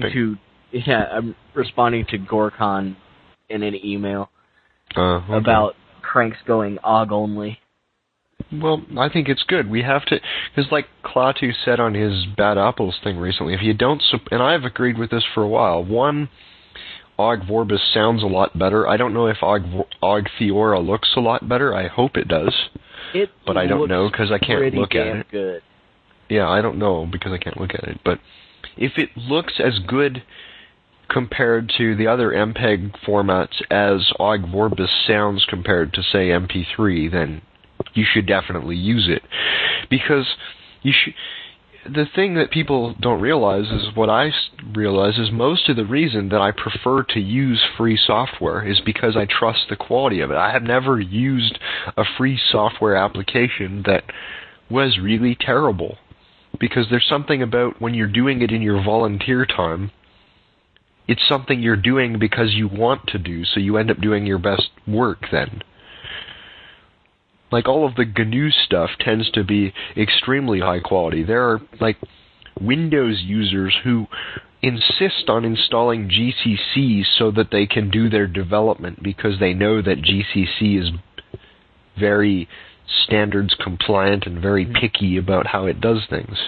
to Gorkon in an email about cranks going OGG only. Well, I think it's good. We have to, because like Klaatu said on his Bad Apples thing recently, if you don't, and I've agreed with this for a while, one, OGG Vorbis sounds a lot better. I don't know if OGG Theora looks a lot better. I hope it does. But I don't know, because I can't look at it. Good. Yeah, I don't know, because I can't look at it. But if it looks as good compared to the other MPEG formats as OGG Vorbis sounds compared to, say, MP3, then you should definitely use it. Because the thing that people don't realize is what I realize is most of the reason that I prefer to use free software is because I trust the quality of it. I have never used a free software application that was really terrible. Because there's something about when you're doing it in your volunteer time, it's something you're doing because you want to do, so you end up doing your best work then. Like all of the GNU stuff tends to be extremely high quality. There are like Windows users who insist on installing GCC so that they can do their development because they know that GCC is very standards compliant and very picky about how it does things.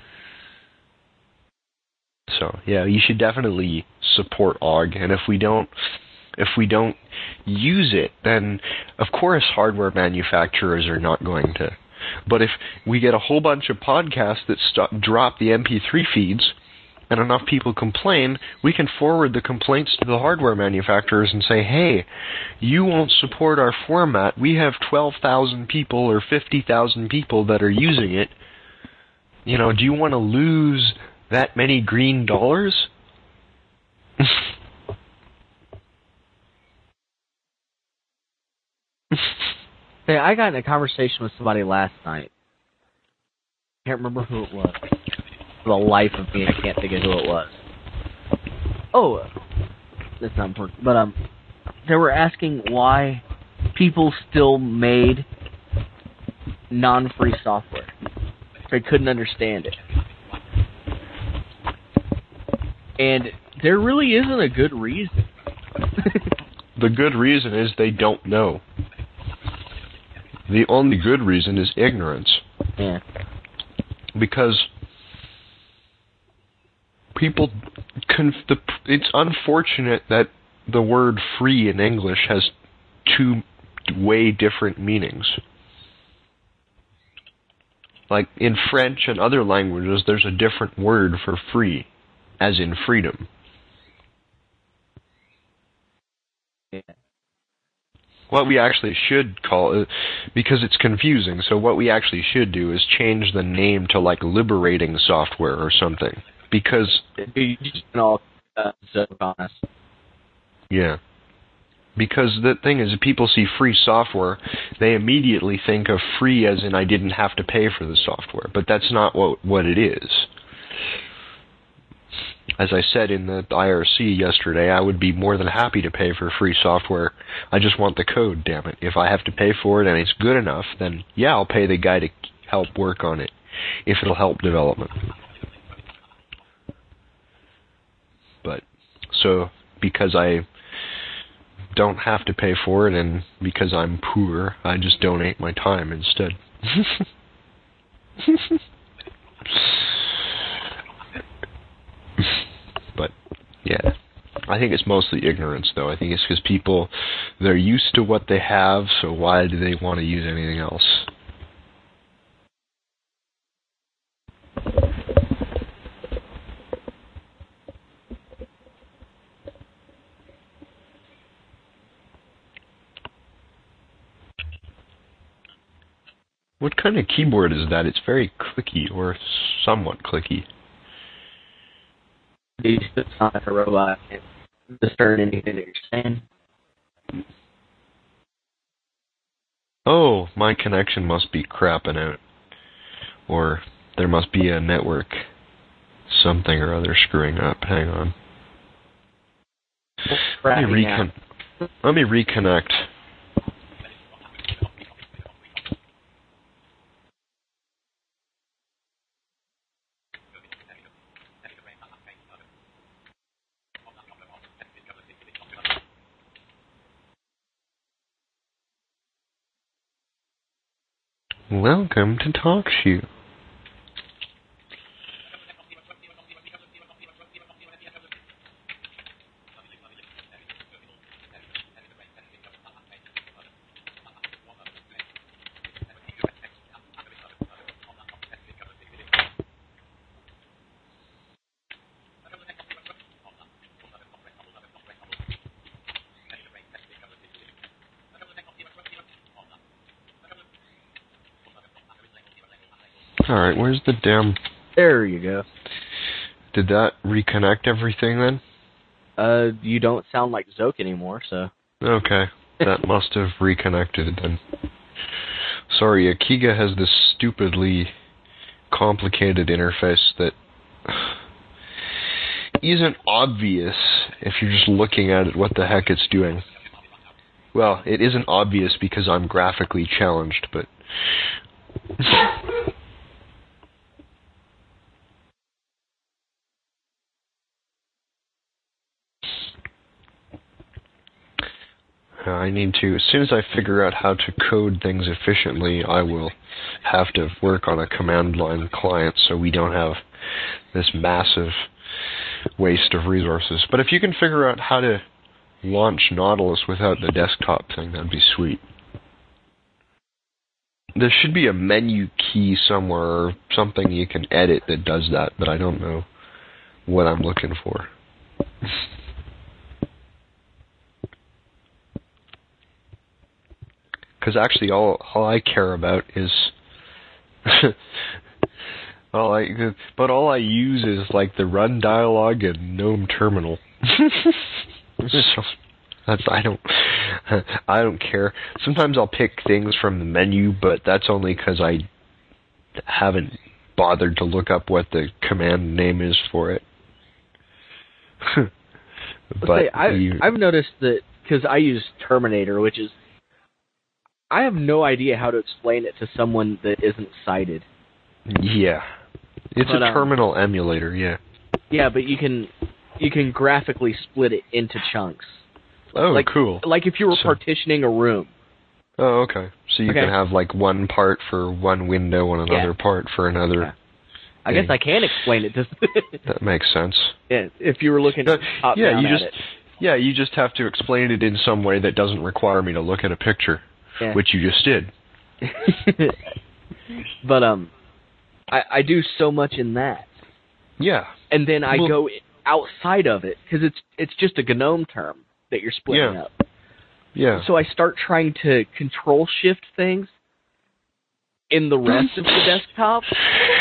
So, yeah, you should definitely support OGG, and if we don't use it, then of course hardware manufacturers are not going to. But if we get a whole bunch of podcasts that drop the MP3 feeds, and enough people complain, we can forward the complaints to the hardware manufacturers and say, hey, you won't support our format. We have 12,000 people or 50,000 people that are using it. Do you want to lose that many green dollars? Hey, I got in a conversation with somebody last night. I can't remember who it was. For the life of me, I can't think of who it was. Oh, that's not important. But they were asking why people still made non-free software. They couldn't understand it. And there really isn't a good reason. The good reason is they don't know. The only good reason is ignorance. Yeah. Because people it's unfortunate that the word free in English has two way different meanings. Like in French and other languages, there's a different word for free, as in freedom. Yeah. What we actually should call it, because it's confusing, so what we actually should do is change the name to like liberating software or something. Because Zoke on us. Yeah. Because the thing is, if people see free software, they immediately think of free as in I didn't have to pay for the software. But that's not what it is. As I said in the IRC yesterday, I would be more than happy to pay for free software. I just want the code, damn it. If I have to pay for it and it's good enough, then yeah, I'll pay the guy to help work on it, if it'll help development. But, so, because I don't have to pay for it, and because I'm poor, I just donate my time instead. But, yeah. I think it's mostly ignorance, though. I think it's because people, they're used to what they have, so why do they want to use anything else? What kind of keyboard is that? It's very clicky, or somewhat clicky. Do you still sound like a robot and discern anything that you're saying? Oh, my connection must be crapping out. Or there must be a network something or other screwing up. Hang on. Let me reconnect. Welcome to TalkShoe. Alright, where's the damn... There you go. Did that reconnect everything then? You don't sound like Zoke anymore, so... Okay, that must have reconnected then. Sorry, Akiga has this stupidly complicated interface that isn't obvious if you're just looking at it what the heck it's doing. Well, it isn't obvious because I'm graphically challenged, but... I need to, as soon as I figure out how to code things efficiently, I will have to work on a command line client so we don't have this massive waste of resources. But if you can figure out how to launch Nautilus without the desktop thing, that'd be sweet. There should be a menu key somewhere or something you can edit that does that, but I don't know what I'm looking for. Because actually, all I care about is all I use is like the run dialog and GNOME terminal. So I don't care. Sometimes I'll pick things from the menu, but that's only because I haven't bothered to look up what the command name is for it. But I've noticed that because I use Terminator, which is I have no idea how to explain it to someone that isn't sighted. Yeah. It's a terminal emulator, yeah. Yeah, but you can graphically split it into chunks. Oh, cool. Like if you were partitioning a room. Oh, okay. So you can have like one part for one window and another part for another. Yeah. I guess I can explain it. That makes sense. Yeah, if you were looking top down at it. Yeah, you just have to explain it in some way that doesn't require me to look at a picture. Yeah. Which you just did. But I do so much in that. Yeah. And then I go outside of it because it's just a GNOME term that you're splitting up. Yeah. So I start trying to control shift things in the rest of the desktop.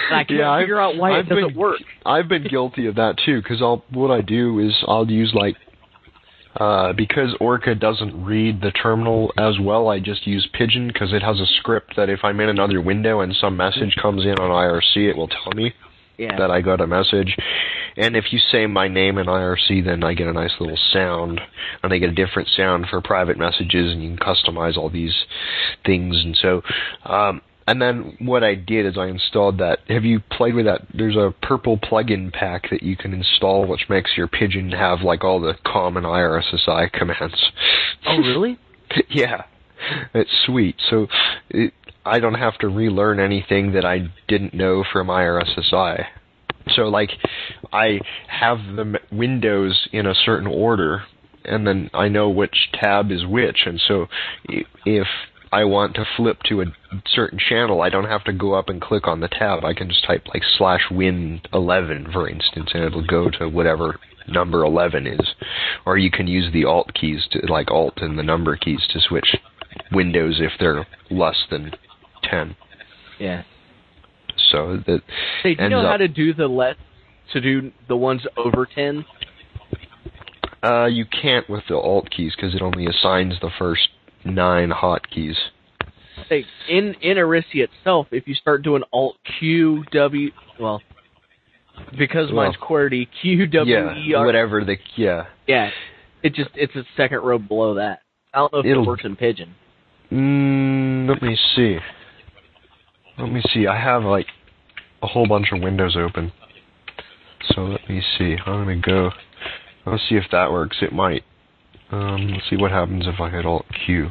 And I can't figure out why it doesn't work. I've been guilty of that too, because what I do is I'll use because Orca doesn't read the terminal as well, I just use Pigeon because it has a script that if I'm in another window and some message comes in on IRC, it will tell me that I got a message. And if you say my name in IRC, then I get a nice little sound, and I get a different sound for private messages, and you can customize all these things. And so, and then what I did is I installed that. Have you played with that? There's a purple plugin pack that you can install, which makes your Pigeon have like all the common IRSSI commands. Oh, really? Yeah, it's sweet. So I don't have to relearn anything that I didn't know from IRSSI. So, like, I have the windows in a certain order, and then I know which tab is which. And so if I want to flip to a certain channel, I don't have to go up and click on the tab. I can just type, like, /win11, for instance, and it'll go to whatever number 11 is. Or you can use the Alt keys, like Alt and the number keys, to switch windows if they're less than 10. Yeah. So that. Hey, do you know how to do the ones over 10? You can't with the Alt keys because it only assigns the first 9 hotkeys. Hey, in Arisia itself, if you start doing Alt Q W, well, because mine's QWERTY, Q W E R. Whatever the Yeah, it's a second row below that. I don't know if it works in Pigeon. Let me see. I have like a whole bunch of windows open. So let me see. I'm gonna go. Let's see if that works. It might. Let's see what happens if I hit Alt Q.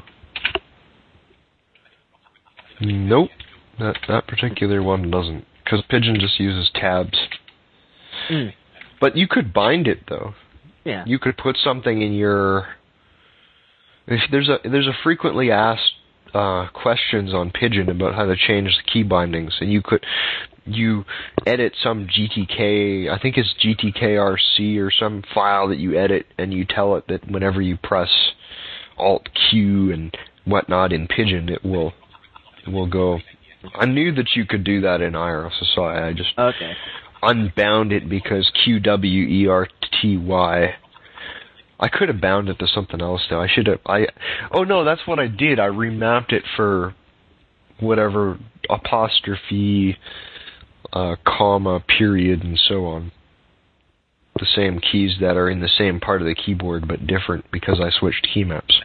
Nope. That particular one doesn't. Because Pigeon just uses tabs. But you could bind it though. Yeah. You could put something in your. If there's a frequently asked questions on Pigeon about how to change the key bindings, and you edit some GTK, I think it's GTKRC or some file that you edit, and you tell it that whenever you press Alt Q and whatnot in Pigeon, it will go. I knew that you could do that in IRSSI. I just unbound it because QWERTY. I could have bound it to something else though. Oh no, that's what I did. I remapped it for whatever apostrophe, comma, period, and so on. The same keys that are in the same part of the keyboard but different because I switched key maps.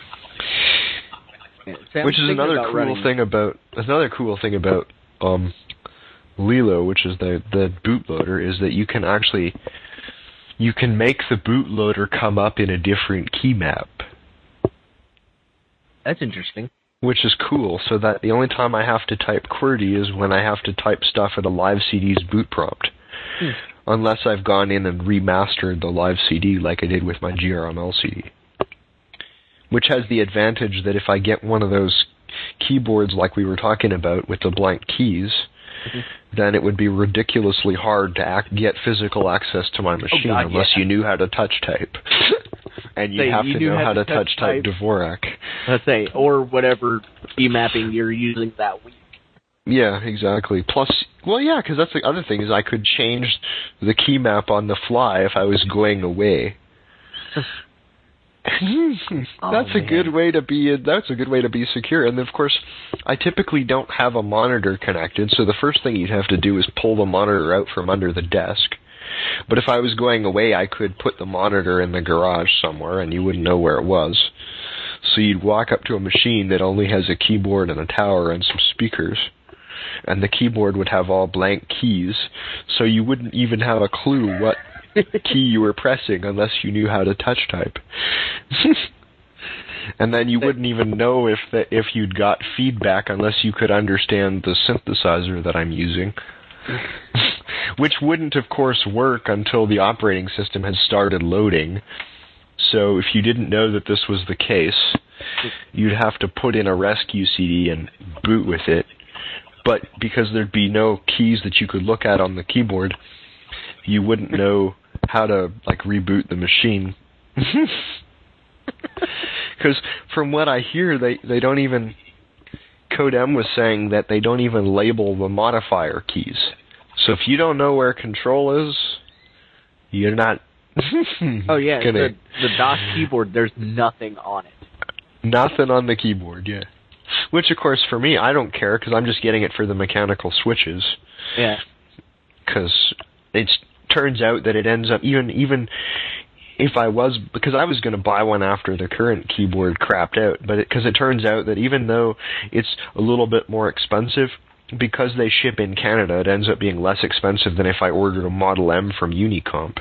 Which is another cool thing about Lilo, which is the bootloader, is that you can make the bootloader come up in a different key map. That's interesting. Which is cool, so that the only time I have to type QWERTY is when I have to type stuff at a live CD's boot prompt. Unless I've gone in and remastered the live CD like I did with my GRML CD. Which has the advantage that if I get one of those keyboards like we were talking about with the blank keys, then it would be ridiculously hard to get physical access to my machine unless you knew how to touch type. And you have to know how to touch type Dvorak. Let's say, or whatever key mapping you're using that week. Yeah, exactly. Plus, because that's the other thing, is I could change the key map on the fly if I was going away. That's a good way to be secure. And of course, I typically don't have a monitor connected, so the first thing you'd have to do is pull the monitor out from under the desk. But if I was going away, I could put the monitor in the garage somewhere, and you wouldn't know where it was. So you'd walk up to a machine that only has a keyboard and a tower and some speakers, and the keyboard would have all blank keys, so you wouldn't even have a clue what key you were pressing unless you knew how to touch type. And then you wouldn't even know if you'd got feedback unless you could understand the synthesizer that I'm using. Which wouldn't, of course, work until the operating system had started loading. So if you didn't know that this was the case, you'd have to put in a rescue CD and boot with it. But because there'd be no keys that you could look at on the keyboard, you wouldn't know how to reboot the machine. Because from what I hear, they don't even. Codem was saying that they don't even label the modifier keys. So if you don't know where control is, you're not... Oh, yeah, the DOS keyboard, there's nothing on it. Nothing on the keyboard, yeah. Which, of course, for me, I don't care, because I'm just getting it for the mechanical switches. Yeah. Because it turns out that it ends up, even if I was, because I was going to buy one after the current keyboard crapped out, but because it turns out that even though it's a little bit more expensive, because they ship in Canada, it ends up being less expensive than if I ordered a Model M from Unicomp.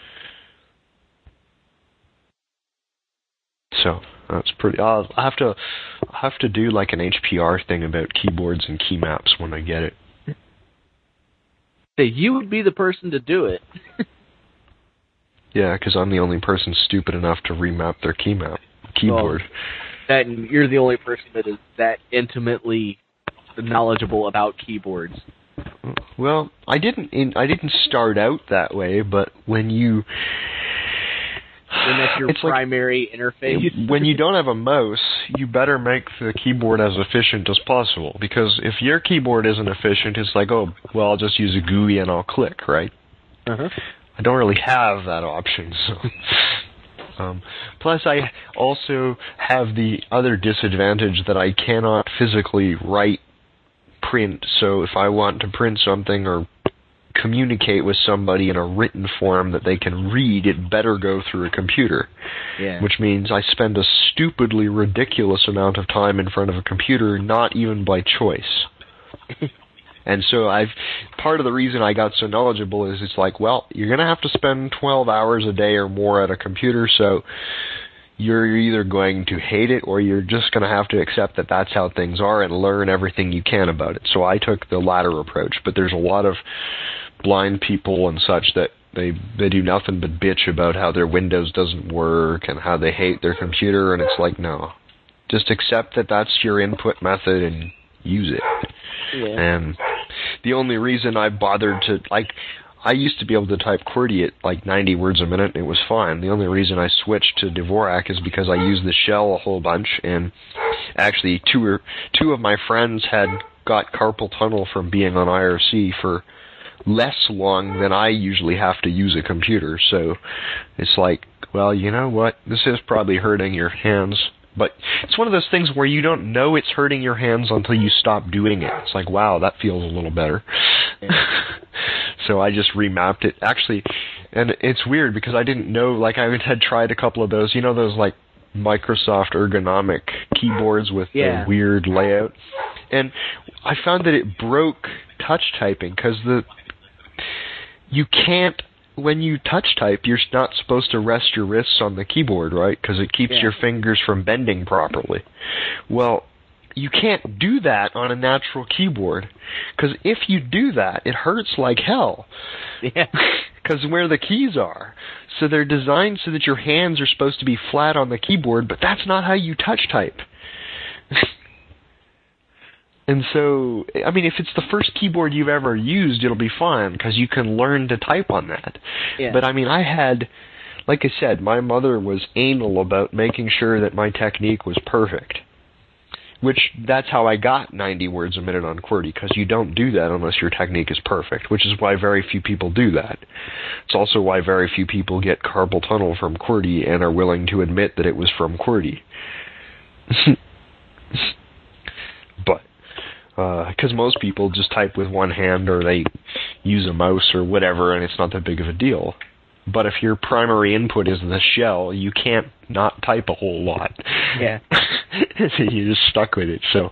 So that's pretty. I'll have to do like an HPR thing about keyboards and key maps when I get it. Hey, you would be the person to do it. Yeah, because I'm the only person stupid enough to remap their keyboard. Well, you're the only person that is that intimately knowledgeable about keyboards. Well, I didn't start out that way, but when that's your primary interface. When you don't have a mouse, you better make the keyboard as efficient as possible, because if your keyboard isn't efficient, it's like, oh, well, I'll just use a GUI and I'll click, right? Uh-huh. I don't really have that option, so... plus, I also have the other disadvantage that I cannot physically print, so if I want to print something or communicate with somebody in a written form that they can read, it better go through a computer. Yeah. Which means I spend a stupidly ridiculous amount of time in front of a computer, not even by choice. And so part of the reason I got so knowledgeable is it's like, well, you're going to have to spend 12 hours a day or more at a computer, so you're either going to hate it or you're just going to have to accept that that's how things are and learn everything you can about it. So I took the latter approach, but there's a lot of blind people and such that they do nothing but bitch about how their Windows doesn't work and how they hate their computer, and it's like, no. Just accept that that's your input method and use it. Yeah. And the only reason I bothered to, I used to be able to type QWERTY at 90 words a minute, and it was fine. The only reason I switched to Dvorak is because I used the shell a whole bunch, and actually two of my friends had got carpal tunnel from being on IRC for less long than I usually have to use a computer, so it's like, well, you know what, this is probably hurting your hands. But it's one of those things where you don't know it's hurting your hands until you stop doing it. It's like, wow, that feels a little better. Yeah. So I just remapped it. Actually, and it's weird because I didn't know, I had tried a couple of those, those Microsoft ergonomic keyboards with the weird layout. And I found that it broke touch typing because you can't, when you touch type, you're not supposed to rest your wrists on the keyboard, right? Because it keeps your fingers from bending properly. Well, you can't do that on a natural keyboard, because if you do that, it hurts like hell. Yeah. Because where the keys are. So they're designed so that your hands are supposed to be flat on the keyboard, but that's not how you touch type. And so, I mean, if it's the first keyboard you've ever used, it'll be fine, because you can learn to type on that. Yeah. But, I mean, I had, like I said, my mother was anal about making sure that my technique was perfect. Which, that's how I got 90 words a minute on QWERTY, because you don't do that unless your technique is perfect, which is why very few people do that. It's also why very few people get carpal tunnel from QWERTY and are willing to admit that it was from QWERTY. But, because most people just type with one hand or they use a mouse or whatever, and it's not that big of a deal. But if your primary input is the shell, you can't not type a whole lot. Yeah. You're just stuck with it. So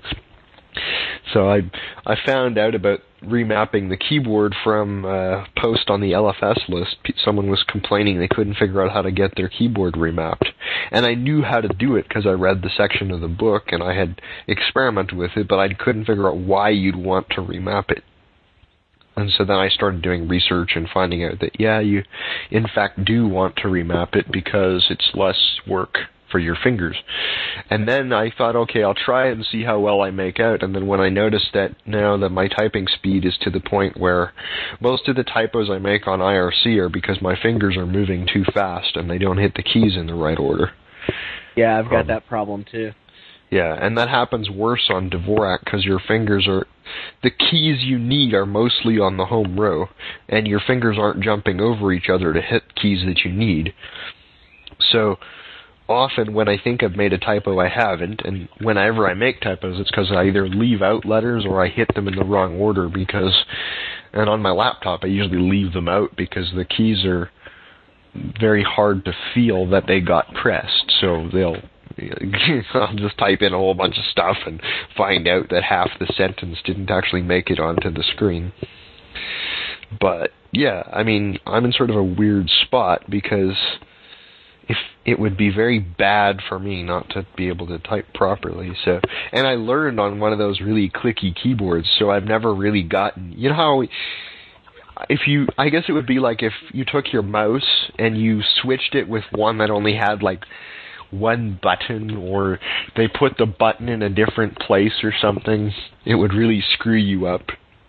I found out about remapping the keyboard from a post on the LFS list. Someone was complaining they couldn't figure out how to get their keyboard remapped. And I knew how to do it because I read the section of the book and I had experimented with it, but I couldn't figure out why you'd want to remap it. And so then I started doing research and finding out that, you in fact do want to remap it because it's less work for your fingers. And then I thought, okay, I'll try it and see how well I make out. And then when I noticed that now that my typing speed is to the point where most of the typos I make on IRC are because my fingers are moving too fast and they don't hit the keys in the right order. Yeah, I've got that problem too. Yeah, and that happens worse on Dvorak because your fingers are... The keys you need are mostly on the home row, and your fingers aren't jumping over each other to hit keys that you need. So, often when I think I've made a typo, I haven't, and whenever I make typos, it's because I either leave out letters or I hit them in the wrong order because... And on my laptop, I usually leave them out because the keys are very hard to feel that they got pressed, so I'll just type in a whole bunch of stuff and find out that half the sentence didn't actually make it onto the screen. But, yeah, I mean, I'm in sort of a weird spot because if it would be very bad for me not to be able to type properly. So, and I learned on one of those really clicky keyboards, so I've never really gotten... You know how... I guess it would be like if you took your mouse and you switched it with one that only had, like, one button, or they put the button in a different place or something, it would really screw you up.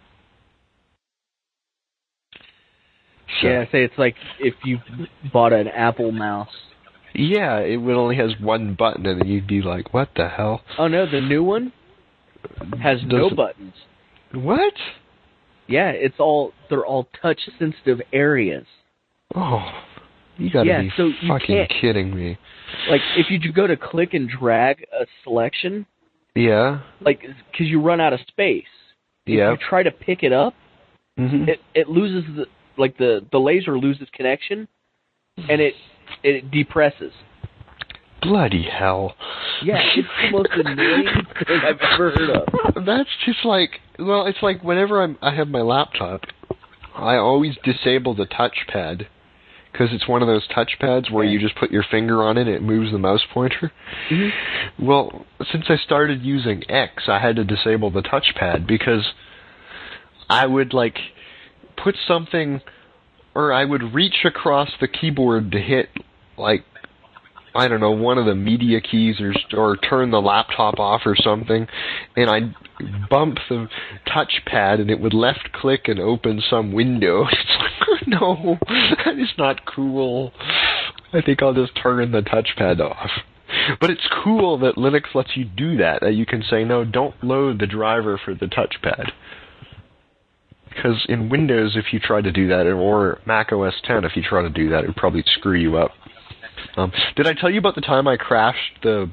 So, yeah, say it's like if you bought an Apple mouse. Yeah, it only has one button, and you'd be like, what the hell? Oh no, the new one has no buttons. What? Yeah, they're all touch-sensitive areas. Oh, you gotta be fucking kidding me. Like, if you go to click and drag a selection, yeah, like, because you run out of space. Yeah. If you try to pick it up, it loses the laser loses connection, and it depresses. Bloody hell. Yeah, it's the most annoying thing I've ever heard of. That's just like, well, it's like whenever I have my laptop, I always disable the touchpad. Because it's one of those touchpads where you just put your finger on it and it moves the mouse pointer. Mm-hmm. Well, since I started using X, I had to disable the touchpad because I would, like, put something, or I would reach across the keyboard to hit, like, I don't know, one of the media keys or turn the laptop off or something, and I'd bump the touchpad and it would left click and open some window. It's like, no, that is not cool. I think I'll just turn the touchpad off. But it's cool that Linux lets you do that you can say, no, don't load the driver for the touchpad. Because in Windows, if you try to do that, or Mac OS X, if you try to do that, it would probably screw you up. Did I tell you about the time I crashed the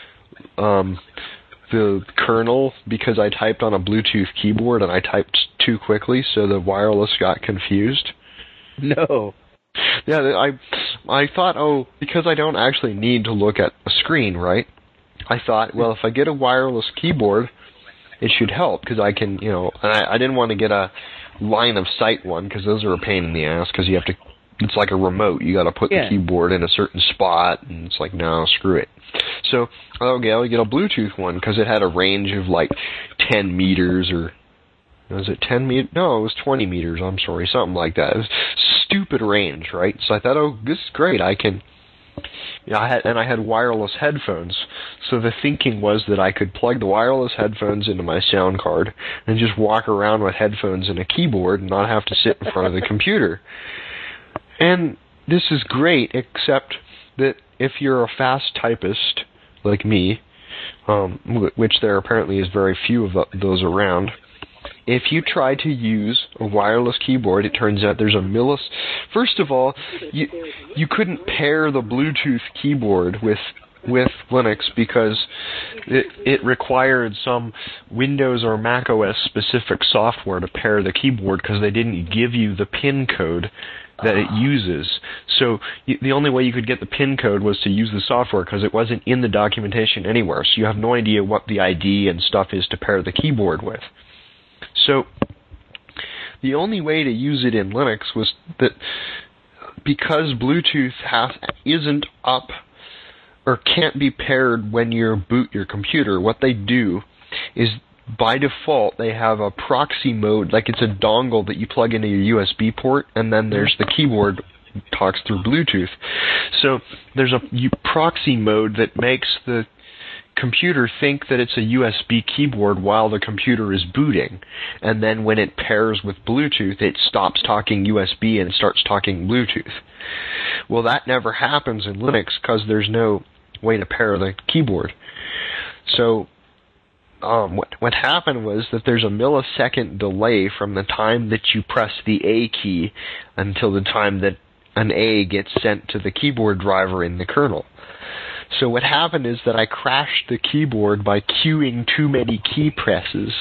kernel because I typed on a Bluetooth keyboard and I typed too quickly, so the wireless got confused? No. Yeah, I thought, because I don't actually need to look at a screen, right? I thought, well, if I get a wireless keyboard, it should help because I can, and I didn't want to get a line of sight one because those are a pain in the ass because you have to. It's like a remote. You got to put the keyboard in a certain spot, and it's like, no, screw it. So, okay, I'll get a Bluetooth one because it had a range of like 10 meters or was it 10 meters? No, it was 20 meters. I'm sorry, something like that. It was stupid range, right? So I thought, this is great. I can. Yeah, I had wireless headphones. So the thinking was that I could plug the wireless headphones into my sound card and just walk around with headphones and a keyboard and not have to sit in front of the computer. And this is great, except that if you're a fast typist like me, which there apparently is very few of those around, if you try to use a wireless keyboard, it turns out there's a First of all, you couldn't pair the Bluetooth keyboard with Linux because it required some Windows or Mac OS specific software to pair the keyboard because they didn't give you the PIN code that it uses. So the only way you could get the PIN code was to use the software because it wasn't in the documentation anywhere. So you have no idea what the ID and stuff is to pair the keyboard with. So the only way to use it in Linux was that because Bluetooth isn't up or can't be paired when you boot your computer, what they do is by default, they have a proxy mode, like it's a dongle that you plug into your USB port, and then there's the keyboard talks through Bluetooth. So there's a proxy mode that makes the computer think that it's a USB keyboard while the computer is booting, and then when it pairs with Bluetooth, it stops talking USB and starts talking Bluetooth. Well, that never happens in Linux because there's no way to pair the keyboard. So what happened was that there's a millisecond delay from the time that you press the A key until the time that an A gets sent to the keyboard driver in the kernel. So what happened is that I crashed the keyboard by queuing too many key presses.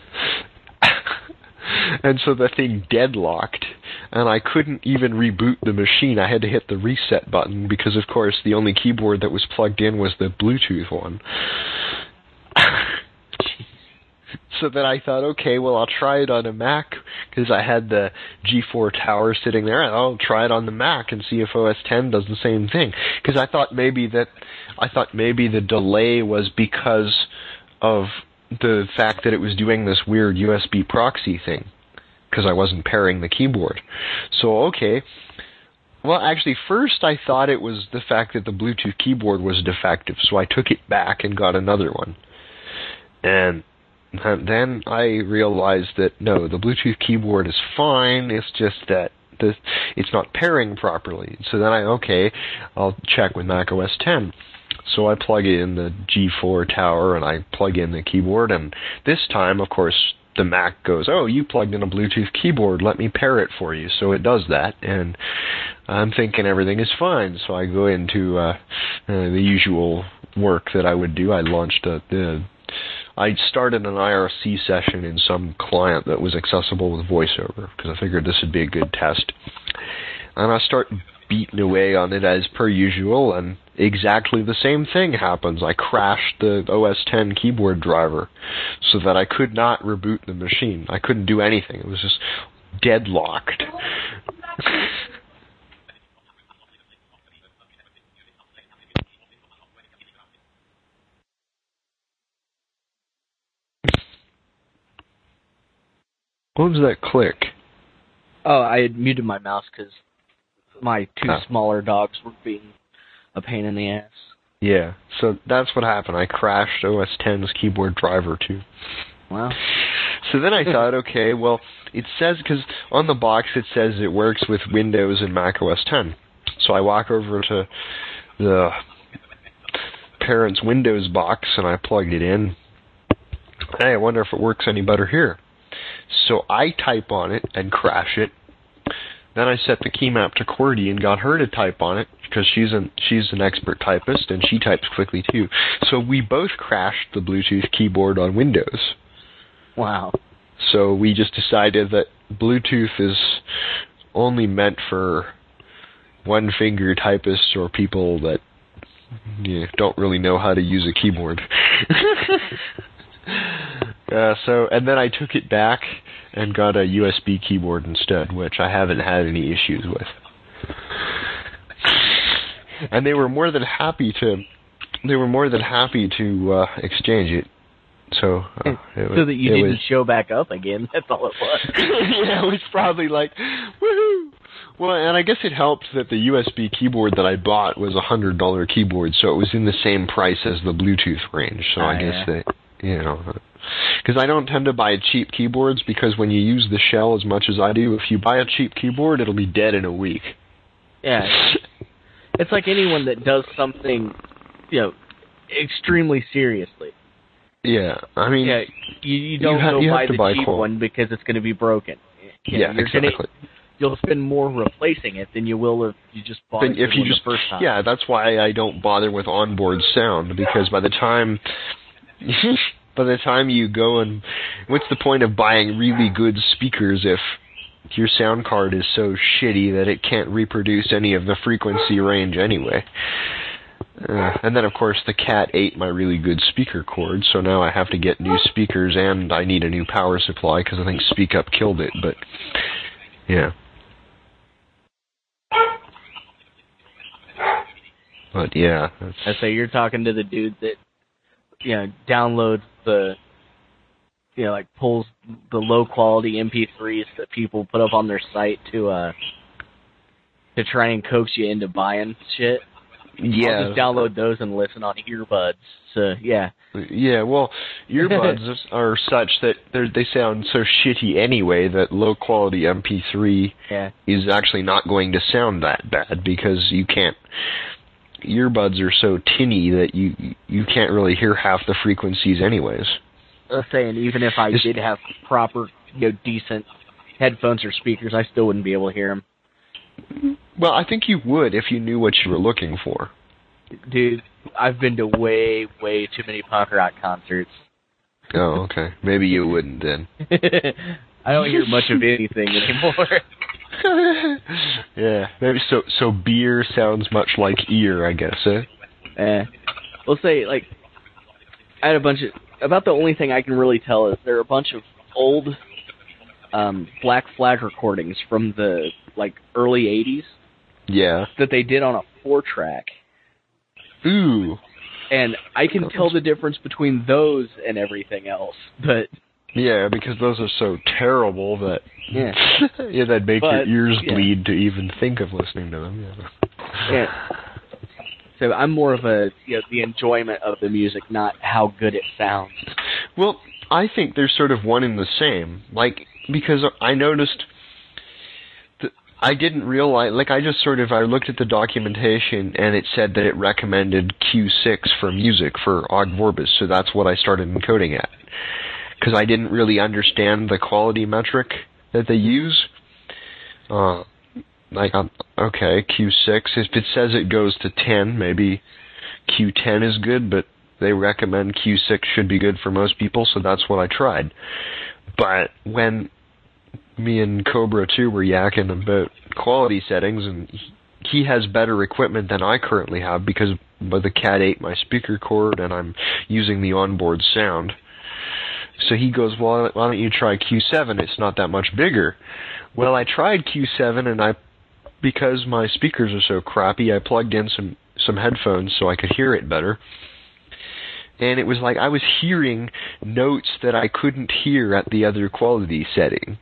And so the thing deadlocked, and I couldn't even reboot the machine. I had to hit the reset button because, of course, the only keyboard that was plugged in was the Bluetooth one. So then I thought, okay, well, I'll try it on a Mac, because I had the G4 Tower sitting there, and I'll try it on the Mac and see if OS X does the same thing. Because I thought maybe the delay was because of the fact that it was doing this weird USB proxy thing, because I wasn't pairing the keyboard. So, okay. Well, actually, first I thought it was the fact that the Bluetooth keyboard was defective, so I took it back and got another one. And then I realized that, no, the Bluetooth keyboard is fine, it's just that it's not pairing properly. So then I'll check with Mac OS X. So I plug in the G4 Tower and I plug in the keyboard, and this time, of course, the Mac goes, oh, you plugged in a Bluetooth keyboard, let me pair it for you. So it does that, and I'm thinking everything is fine. So I go into the usual work that I would do. I started an IRC session in some client that was accessible with VoiceOver, because I figured this would be a good test. And I start beating away on it as per usual, and exactly the same thing happens. I crashed the OS X keyboard driver so that I could not reboot the machine. I couldn't do anything. It was just deadlocked. What was that click? Oh, I had muted my mouse because my two smaller dogs were being a pain in the ass. Yeah, so that's what happened. I crashed OS X's keyboard driver too. Wow. So then I thought, okay, well, it says, because on the box it says it works with Windows and Mac OS X. So I walk over to the parent's Windows box and I plugged it in. Hey, I wonder if it works any better here. So I type on it and crash it. Then I set the key map to QWERTY and got her to type on it, because she's an expert typist and she types quickly too. So we both crashed the Bluetooth keyboard on Windows. Wow. So we just decided that Bluetooth is only meant for one-finger typists or people that don't really know how to use a keyboard. And then I took it back and got a USB keyboard instead, which I haven't had any issues with. And they were more than happy to exchange it. So that you didn't show back up again. That's all it was. Yeah, it was probably like, woohoo! Well, and I guess it helped that the USB keyboard that I bought was a $100 keyboard, so it was in the same price as the Bluetooth range. So I guess that, because I don't tend to buy cheap keyboards, because when you use the shell as much as I do, if you buy a cheap keyboard, it'll be dead in a week. Yeah. It's like anyone that does something, extremely seriously. Yeah, I mean... Yeah, you don't buy the cheap one because it's going to be broken. Exactly. You'll spend more replacing it than you will if you just bought it the first time. Yeah, that's why I don't bother with onboard sound, because by the time you go and... What's the point of buying really good speakers if your sound card is so shitty that it can't reproduce any of the frequency range anyway? And then, of course, the cat ate my really good speaker cord, so now I have to get new speakers and I need a new power supply because I think Speak Up killed it, but yeah. But yeah. So you're talking to the dude that, downloads the, pulls the low quality MP3s that people put up on their site to try and coax you into buying shit. Yeah. I'll just download those and listen on earbuds. So, yeah. Yeah, well, earbuds are such that they sound so shitty anyway that low-quality MP3 is actually not going to sound that bad, because you can't earbuds are so tinny that you can't really hear half the frequencies anyways. Saying even if I did have proper, decent headphones or speakers, I still wouldn't be able to hear them. Well, I think you would if you knew what you were looking for. Dude, I've been to way, way too many punk rock concerts. Oh, okay. Maybe you wouldn't then. I don't hear much of anything anymore. Yeah, maybe so beer sounds much like ear, I guess, eh? We'll say, I had a bunch of... About the only thing I can really tell is there are a bunch of old Black Flag recordings from the, early 80s. Yeah. That they did on a 4-track. Ooh. And I can tell the difference between those and everything else, but... Yeah, because those are so terrible that... Yeah. That'd make your ears bleed to even think of listening to them. Yeah. So I'm more of the enjoyment of the music, not how good it sounds. Well, I think they're sort of one and the same. Because I noticed... I didn't realize, I looked at the documentation and it said that it recommended Q6 for music for Ogg Vorbis, so that's what I started encoding at. Because I didn't really understand the quality metric that they use. Okay, Q6, if it says it goes to 10, maybe Q10 is good, but they recommend Q6 should be good for most people, so that's what I tried. But when me and Cobra 2 were yakking about quality settings, and he has better equipment than I currently have because of the Cat 8 my speaker cord, and I'm using the onboard sound. So he goes, well, why don't you try Q7? It's not that much bigger. Well, I tried Q7, and because my speakers are so crappy, I plugged in some headphones so I could hear it better. And it was like I was hearing notes that I couldn't hear at the other quality setting.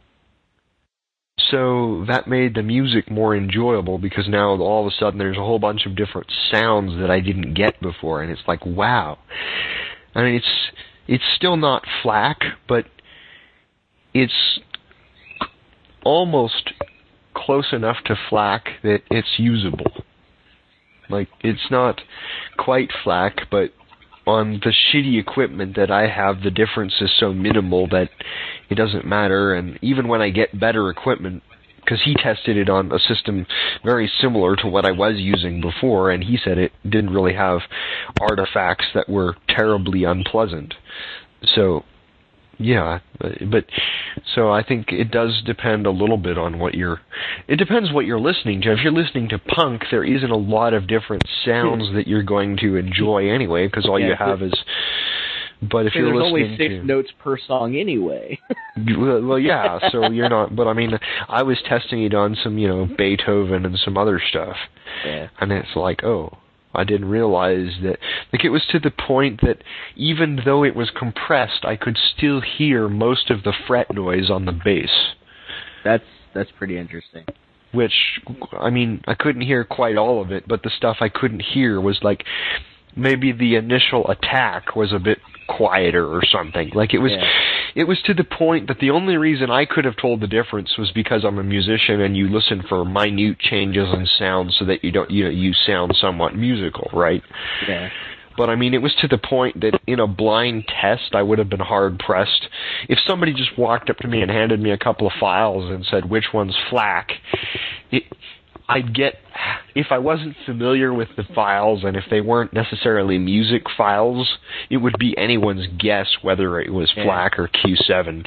So that made the music more enjoyable because now all of a sudden there's a whole bunch of different sounds that I didn't get before, and it's like, wow. I mean, it's still not FLAC, but it's almost close enough to FLAC that it's usable. It's not quite FLAC, but on the shitty equipment that I have, the difference is so minimal that it doesn't matter. And even when I get better equipment, because he tested it on a system very similar to what I was using before, and he said it didn't really have artifacts that were terribly unpleasant. So, yeah, so I think it does depend a little bit on it depends what you're listening to. If you're listening to punk, there isn't a lot of different sounds that you're going to enjoy anyway, because all you have is, but if you're listening there's only 6 notes per song anyway. Well, yeah, so you're not, but I mean, I was testing it on some, Beethoven and some other stuff, and it's like, oh, I didn't realize that, it was to the point that even though it was compressed, I could still hear most of the fret noise on the bass. That's pretty interesting. Which, I mean, I couldn't hear quite all of it, but the stuff I couldn't hear was maybe the initial attack was a bit quieter or something. It was to the point that the only reason I could have told the difference was because I'm a musician and you listen for minute changes in sound so that you sound somewhat musical, right? Yeah. But I mean, it was to the point that in a blind test, I would have been hard pressed. If somebody just walked up to me and handed me a couple of files and said, which one's FLAC, I'd get, if I wasn't familiar with the files and if they weren't necessarily music files, it would be anyone's guess whether it was FLAC or Q7.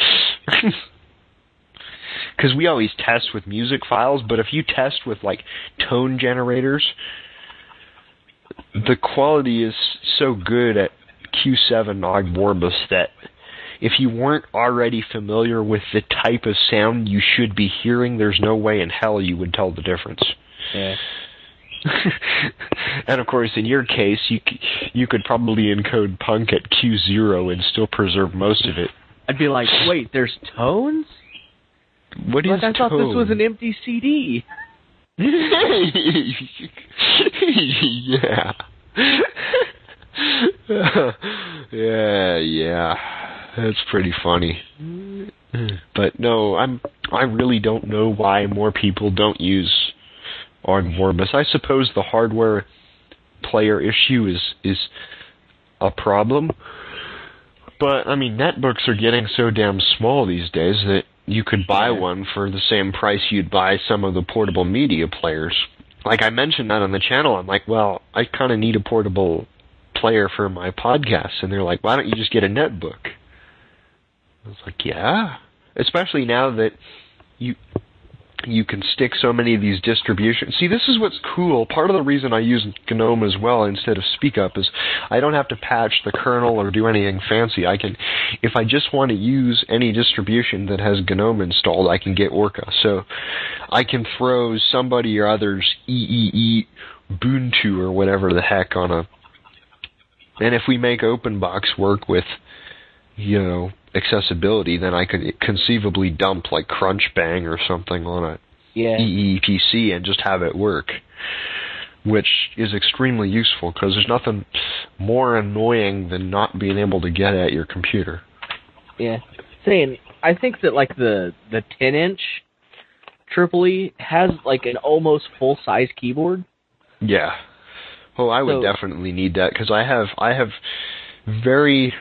Because we always test with music files, but if you test with tone generators, the quality is so good at Q7 Ogg Vorbis that if you weren't already familiar with the type of sound you should be hearing, there's no way in hell you would tell the difference. Yeah. And of course, in your case, you could probably encode punk at Q0 and still preserve most of it. I'd be like, wait, there's tones? What is I thought this was an empty CD. Yeah. Yeah. That's pretty funny. But no, I really don't know why more people don't use Ogg Vorbis. I suppose the hardware player issue is a problem. But, I mean, netbooks are getting so damn small these days that you could buy one for the same price you'd buy some of the portable media players. Like, I mentioned that on the channel. I'm like, well, I kind of need a portable player for my podcast. And they're like, why don't you just get a netbook? I was like, yeah. Especially now that you can stick so many of these distributions. See, this is what's cool. Part of the reason I use GNOME as well instead of SpeakUp is I don't have to patch the kernel or do anything fancy. I can, if I just want to use any distribution that has GNOME installed, I can get Orca. So I can throw somebody or other's EEE Ubuntu or whatever the heck on a... And if we make OpenBox work with, accessibility, then I could conceivably dump like Crunchbang or something on a EEPC and just have it work, which is extremely useful because there's nothing more annoying than not being able to get at your computer. Yeah. I think that like the 10-inch EEE has like an almost full-size keyboard. Yeah. Oh, I would definitely need that because I have very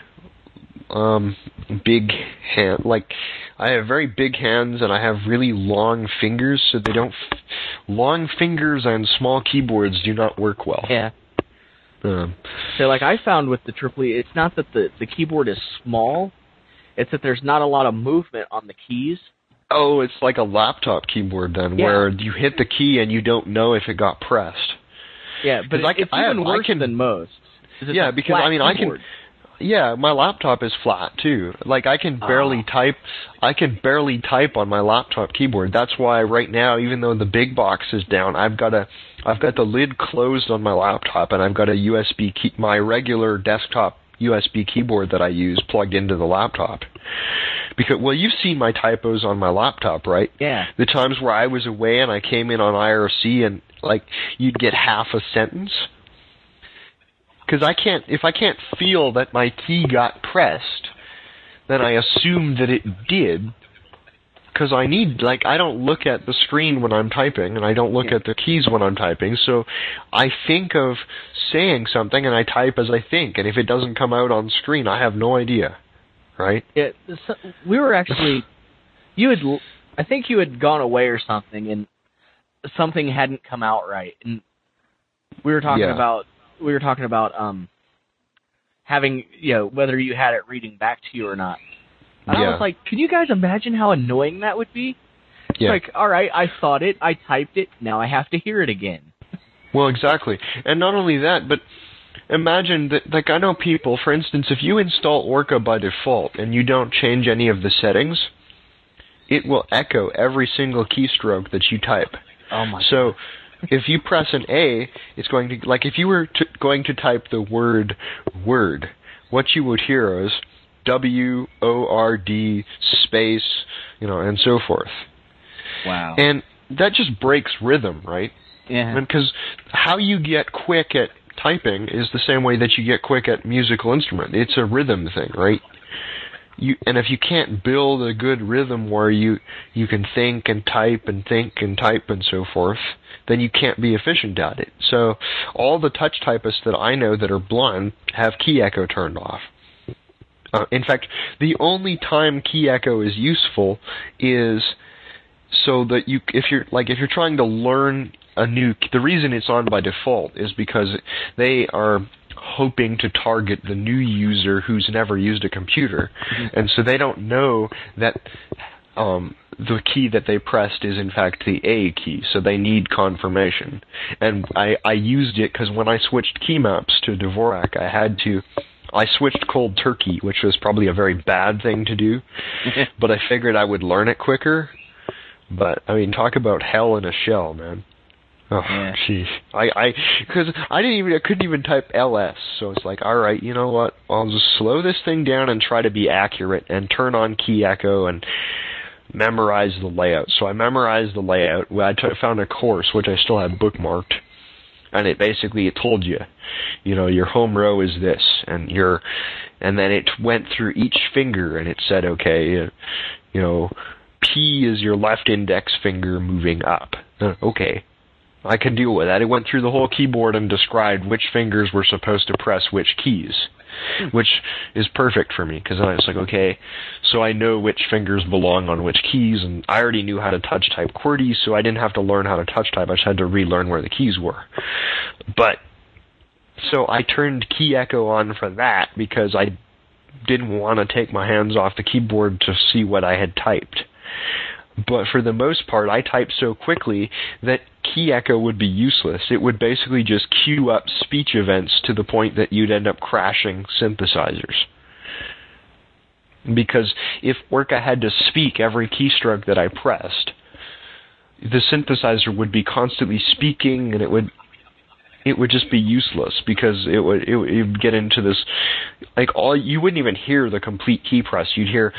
big hand, I have very big hands and I have really long fingers, so they don't. Long fingers and small keyboards do not work well. Yeah. So, like I found with the EEE, it's not that the keyboard is small; it's that there's not a lot of movement on the keys. Oh, it's like a laptop keyboard then, where you hit the key and you don't know if it got pressed. Yeah, but it's even worse than most. Yeah, because I mean, keyboard. Yeah, my laptop is flat too. Like I can barely type. I can barely type on my laptop keyboard. That's why right now, even though the big box is down, I've got the lid closed on my laptop, and I've got a USB key, my regular desktop USB keyboard that I use plugged into the laptop. Because you've seen my typos on my laptop, right? Yeah. The times where I was away and I came in on IRC and like you'd get half a sentence. Because if I can't feel that my key got pressed, then I assume that it did. Because I don't look at the screen when I'm typing, and I don't look at the keys when I'm typing, so I think of saying something, and I type as I think, and if it doesn't come out on screen, I have no idea, right? Yeah, we were actually, I think you had gone away or something, and something hadn't come out right, and we were talking about having, whether you had it reading back to you or not. And I was like, can you guys imagine how annoying that would be? It's like, all right, I thought it, I typed it, now I have to hear it again. Well, exactly. And not only that, but imagine that, like I know people, for instance, if you install Orca by default and you don't change any of the settings, it will echo every single keystroke that you type. Oh my God. If you press an A, it's going to, like if you were going to type the word word, what you would hear is WORD space, and so forth. Wow. And that just breaks rhythm, right? Yeah. Because how you get quick at typing is the same way that you get quick at musical instrument. It's a rhythm thing, right? And if you can't build a good rhythm where you can think and type and so forth, then you can't be efficient at it. So all the touch typists that I know that are blind have key echo turned off. In fact, the only time key echo is useful is so that if you're trying to learn the reason it's on by default is because they are hoping to target the new user who's never used a computer. And so they don't know that the key that they pressed is in fact the A key, so they need confirmation. And I used it because when I switched key maps to Dvorak, I switched cold turkey, which was probably a very bad thing to do, but I figured I would learn it quicker. But, I mean, talk about hell in a shell, man. Oh, jeez. Because I couldn't even type LS, so it's like, alright, you know what, I'll just slow this thing down and try to be accurate and turn on key echo and memorize the layout. So I memorized the layout. I found a course, which I still have bookmarked, and it told you, your home row is this, and then it went through each finger, and it said, okay, P is your left index finger moving up. Okay. I could deal with that. It went through the whole keyboard and described which fingers were supposed to press which keys, which is perfect for me, because then I was like, okay, so I know which fingers belong on which keys, and I already knew how to touch type QWERTY, so I didn't have to learn how to touch type. I just had to relearn where the keys were. But, so I turned Key Echo on for that, because I didn't want to take my hands off the keyboard to see what I had typed. But for the most part, I typed so quickly that Key Echo would be useless. It would basically just queue up speech events to the point that you'd end up crashing synthesizers. Because if Orca had to speak every keystroke that I pressed, the synthesizer would be constantly speaking, and it would just be useless, because it would get into this, like, you wouldn't even hear the complete key press. You'd hear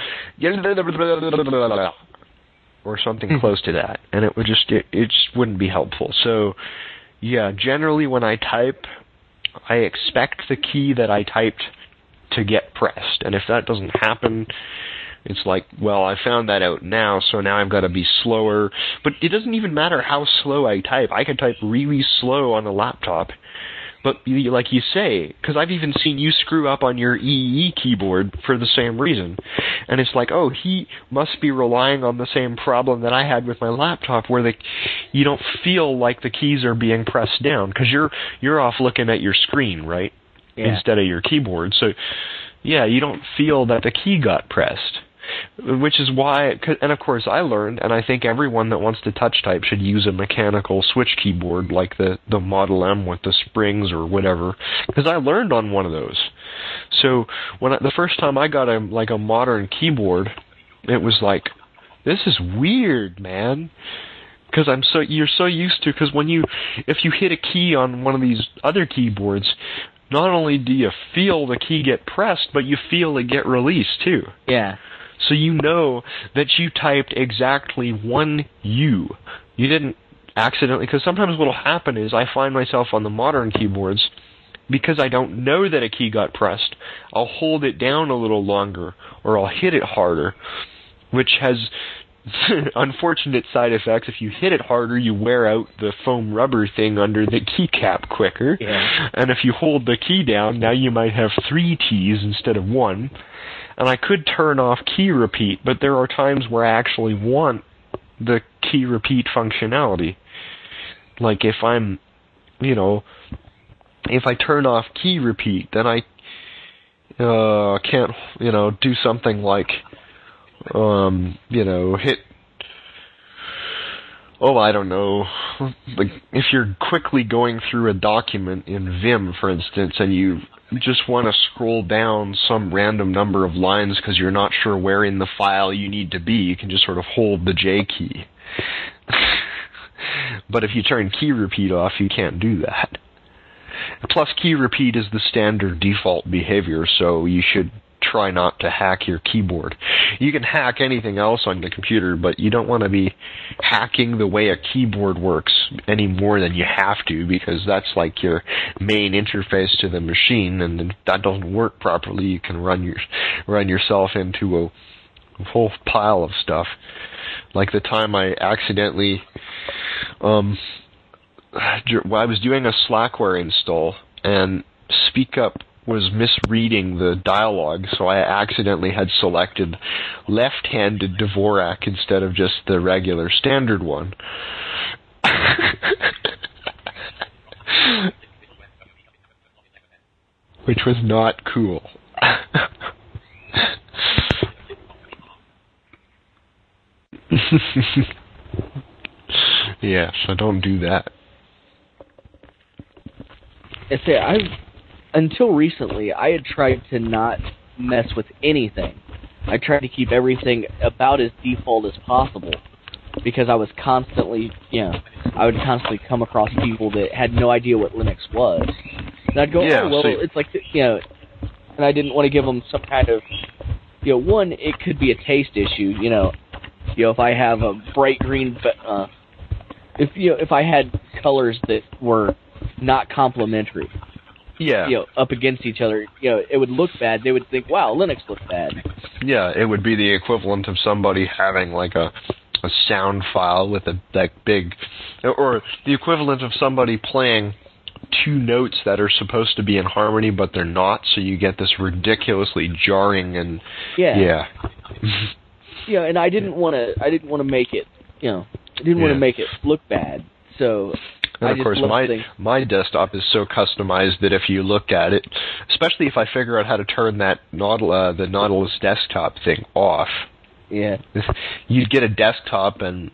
or something close to that, and it just wouldn't be helpful. So, yeah, generally when I type, I expect the key that I typed to get pressed, and if that doesn't happen, it's like, well, I found that out now, so now I've got to be slower. But it doesn't even matter how slow I type. I can type really slow on a laptop. But like you say, because I've even seen you screw up on your EE keyboard for the same reason. And it's like, oh, he must be relying on the same problem that I had with my laptop, where you don't feel like the keys are being pressed down, because you're off looking at your screen, right? Yeah. Instead of your keyboard. So, yeah, you don't feel that the key got pressed. Which is why, and of course I learned, and I think everyone that wants to touch type should use a mechanical switch keyboard like the Model M with the springs or whatever, because I learned on one of those. So the first time I got a modern keyboard, it was like, this is weird, man. Because you're so used to, because if you hit a key on one of these other keyboards, not only do you feel the key get pressed, but you feel it get released too. Yeah. So you know that you typed exactly one U. You didn't accidentally, because sometimes what will happen is I find myself on the modern keyboards, because I don't know that a key got pressed, I'll hold it down a little longer, or I'll hit it harder, which has unfortunate side effects. If you hit it harder, you wear out the foam rubber thing under the keycap quicker. Yeah. And if you hold the key down, now you might have 3 T's instead of 1. And I could turn off key repeat, but there are times where I actually want the key repeat functionality. Like if if I turn off key repeat, then I can't, do something like, hit, I don't know, like if you're quickly going through a document in Vim, for instance, and you just want to scroll down some random number of lines because you're not sure where in the file you need to be, you can just sort of hold the J key. But if you turn key repeat off, you can't do that. Plus, key repeat is the standard default behavior, so you should try not to hack your keyboard. You can hack anything else on the computer, but you don't want to be hacking the way a keyboard works any more than you have to, because that's like your main interface to the machine, and if that doesn't work properly, you can run yourself into a whole pile of stuff. Like the time I accidentally, I was doing a Slackware install, and SpeakUp was misreading the dialogue, so I accidentally had selected left-handed Dvorak instead of just the regular standard one. Which was not cool. Yeah, so don't do that. Until recently, I had tried to not mess with anything. I tried to keep everything about as default as possible, because I was constantly, I would constantly come across people that had no idea what Linux was. And I'd go, it's like, and I didn't want to give them some kind of, one, it could be a taste issue, if I have a bright green, if I had colors that were not complementary. Yeah. Up against each other, it would look bad. They would think, wow, Linux looks bad. Yeah, it would be the equivalent of somebody having like a a sound file with a big, or the equivalent of somebody playing two notes that are supposed to be in harmony but they're not, so you get this ridiculously jarring and yeah. And I didn't want to make it, I didn't want to make it look bad. So and of course, my desktop is so customized that if you look at it, especially if I figure out how to turn that the Nautilus desktop thing off, you'd get a desktop and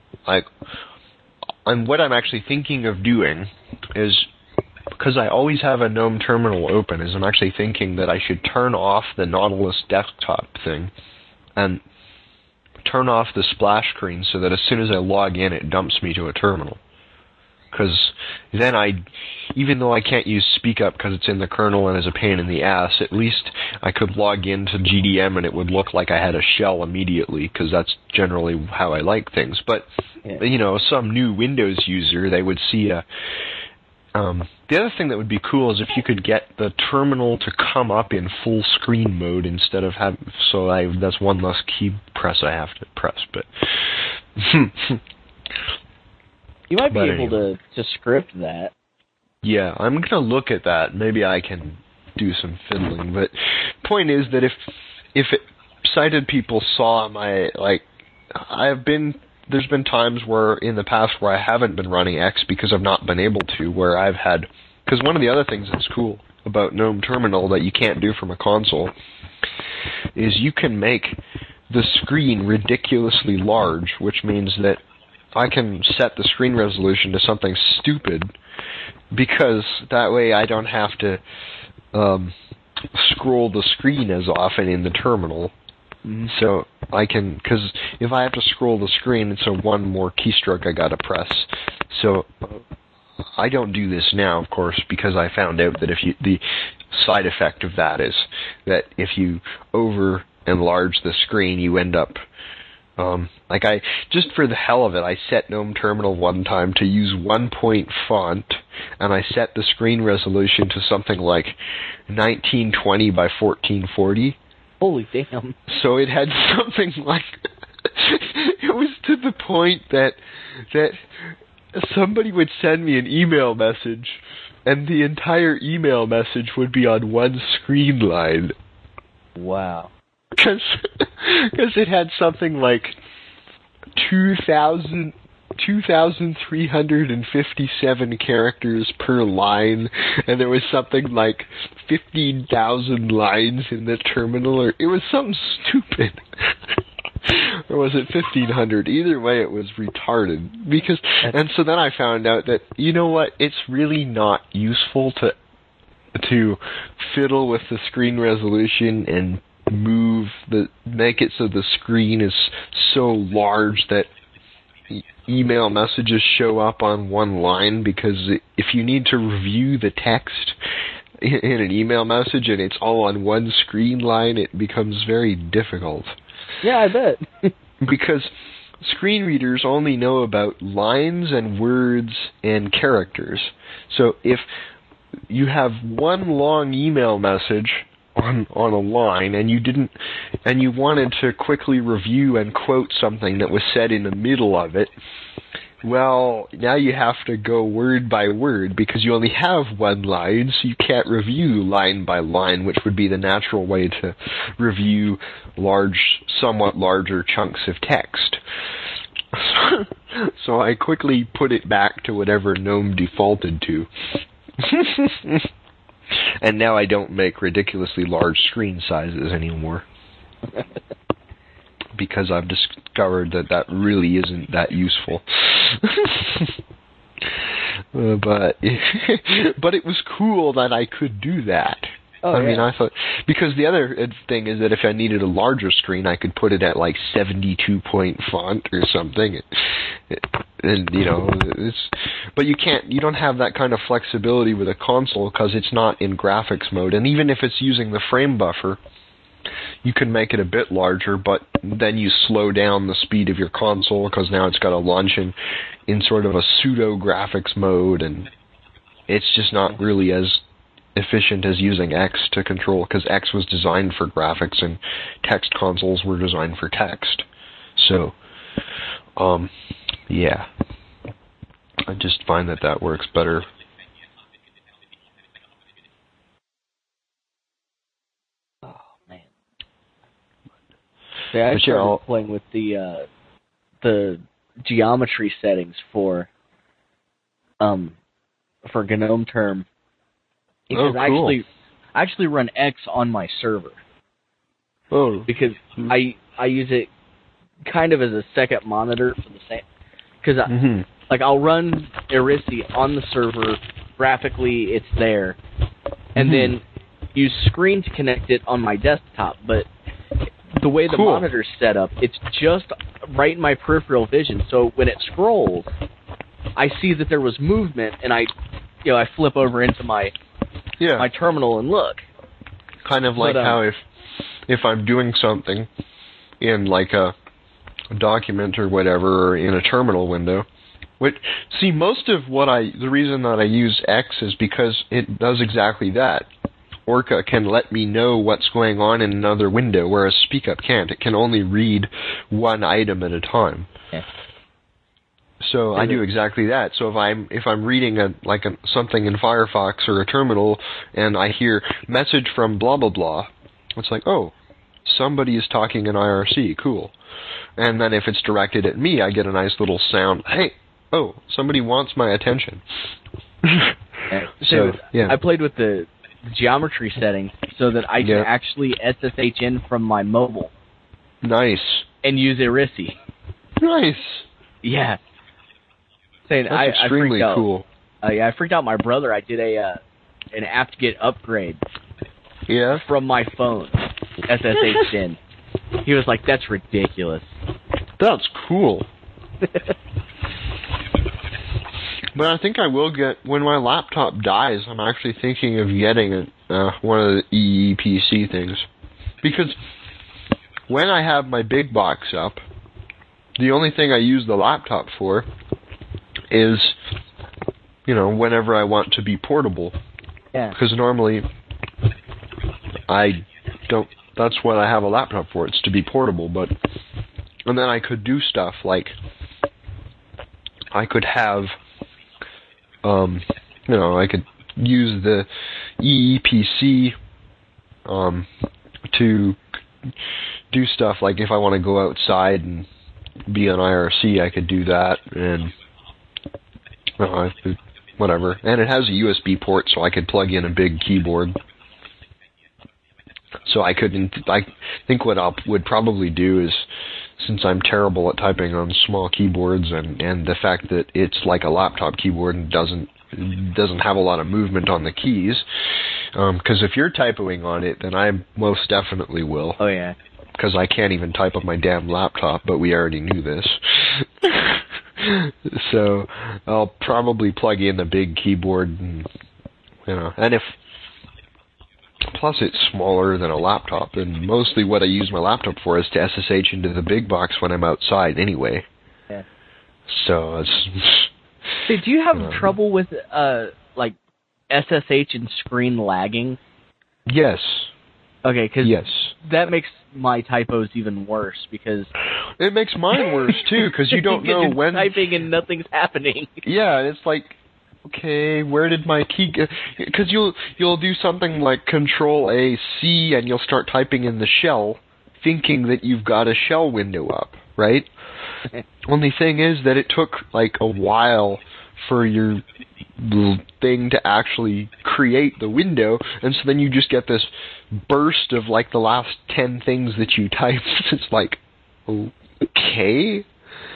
what I'm actually thinking of doing is, because I always have a GNOME terminal open, is I'm actually thinking that I should turn off the Nautilus desktop thing and turn off the splash screen so that as soon as I log in, it dumps me to a terminal. Because then even though I can't use SpeakUp because it's in the kernel and is a pain in the ass, at least I could log into GDM and it would look like I had a shell immediately, because that's generally how I like things. But, some new Windows user, they would see the other thing that would be cool is if you could get the terminal to come up in full screen mode instead of that's one less key press I have to press, but... You might be able to script that. Yeah, I'm going to look at that. Maybe I can do some fiddling, but point is that if sighted people saw my, there's been times where in the past where I haven't been running X because I've not been able to, where I've had, because one of the other things that's cool about GNOME Terminal that you can't do from a console is you can make the screen ridiculously large, which means that I can set the screen resolution to something stupid, because that way I don't have to scroll the screen as often in the terminal. So I can, because if I have to scroll the screen, it's one more keystroke I gotta press. So I don't do this now, of course, because I found out that the side effect of that is that if you over enlarge the screen, you end up just for the hell of it, I set GNOME Terminal one time to use 1-point font, and I set the screen resolution to something like 1920 by 1440. Holy damn. So it had something like... it was to the point that somebody would send me an email message, and the entire email message would be on one screen line. Wow. Because it had something like 2,357 characters per line, and there was something like 15,000 lines in the terminal, or it was something stupid. Or was it 1,500? Either way, it was retarded. And so then I found out that, you know what, it's really not useful to fiddle with the screen resolution and make it so the screen is so large that email messages show up on one line, because if you need to review the text in an email message and it's all on one screen line, it becomes very difficult. Yeah, I bet. Because screen readers only know about lines and words and characters. So if you have one long email message on a line, and you wanted to quickly review and quote something that was said in the middle of it, well, now you have to go word by word, because you only have one line, so you can't review line by line, which would be the natural way to review somewhat larger chunks of text. So I quickly put it back to whatever GNOME defaulted to. And now I don't make ridiculously large screen sizes anymore. Because I've discovered that really isn't that useful. But it was cool that I could do that. I mean, I thought, because the other thing is that if I needed a larger screen, I could put it at like 72-point font or something. And but you don't have that kind of flexibility with a console because it's not in graphics mode. And even if it's using the frame buffer, you can make it a bit larger, but then you slow down the speed of your console because now it's got to launch in sort of a pseudo graphics mode, and it's just not really as efficient as using X to control, because X was designed for graphics and text consoles were designed for text. So Yeah. I just find that works better. Oh man. Yeah, I started playing with the geometry settings for GNOME Term because cool. I actually run X on my server. Oh. Because I use it kind of as a second monitor for the same. Because I'll run Erisi on the server. Graphically, it's there, and then use Screen to connect it on my desktop. But the way the monitor's set up, it's just right in my peripheral vision. So when it scrolls, I see that there was movement, and I flip over into my terminal and look. Kind of like how if I'm doing something in like a document or whatever, or in a terminal window. Most of the reason that I use X is because it does exactly that. Orca can let me know what's going on in another window, whereas SpeakUp can't. It can only read one item at a time. Yeah. So I do exactly that. So if I'm reading something in Firefox or a terminal, and I hear message from blah blah blah, it's like, oh, somebody is talking in IRC, cool. And then if it's directed at me, I get a nice little sound. Hey, oh, somebody wants my attention. So I played with the geometry setting so that I can actually SSH in from my mobile. Nice. And use Erisi. Nice. Yeah. That's extremely cool. I freaked out my brother. I did an apt-get upgrade. Yeah. From my phone, SSH in. He was like, "That's ridiculous." That's cool. But I think I will get, when my laptop dies, I'm actually thinking of getting one of the EEPC things. Because when I have my big box up, the only thing I use the laptop for is, whenever I want to be portable. Yeah. Because normally that's what I have a laptop for. It's to be portable, and then I could do stuff like I could have, I could use the EEPC to do stuff like if I want to go outside and be on IRC, I could do that, and whatever. And it has a USB port, so I could plug in a big keyboard. So I think what I would probably do is, since I'm terrible at typing on small keyboards, and the fact that it's like a laptop keyboard and doesn't have a lot of movement on the keys, because if you're typing on it, then I most definitely will. Oh yeah. Because I can't even type on my damn laptop, but we already knew this. So I'll probably plug in the big keyboard, and if. Plus, it's smaller than a laptop, and mostly what I use my laptop for is to SSH into the big box when I'm outside anyway. Yeah. So it's... So do you have trouble with, SSH and screen lagging? Yes. Okay, because yes. That makes my typos even worse, because... It makes mine worse, too, because you don't know when... typing and nothing's happening. Yeah, it's like... Okay, where did my key go? Because you'll do something like Control-A-C and you'll start typing in the shell, thinking that you've got a shell window up, right? Only thing is that it took like a while for your thing to actually create the window, and so then you just get this burst of like the last 10 things that you typed. It's like, okay.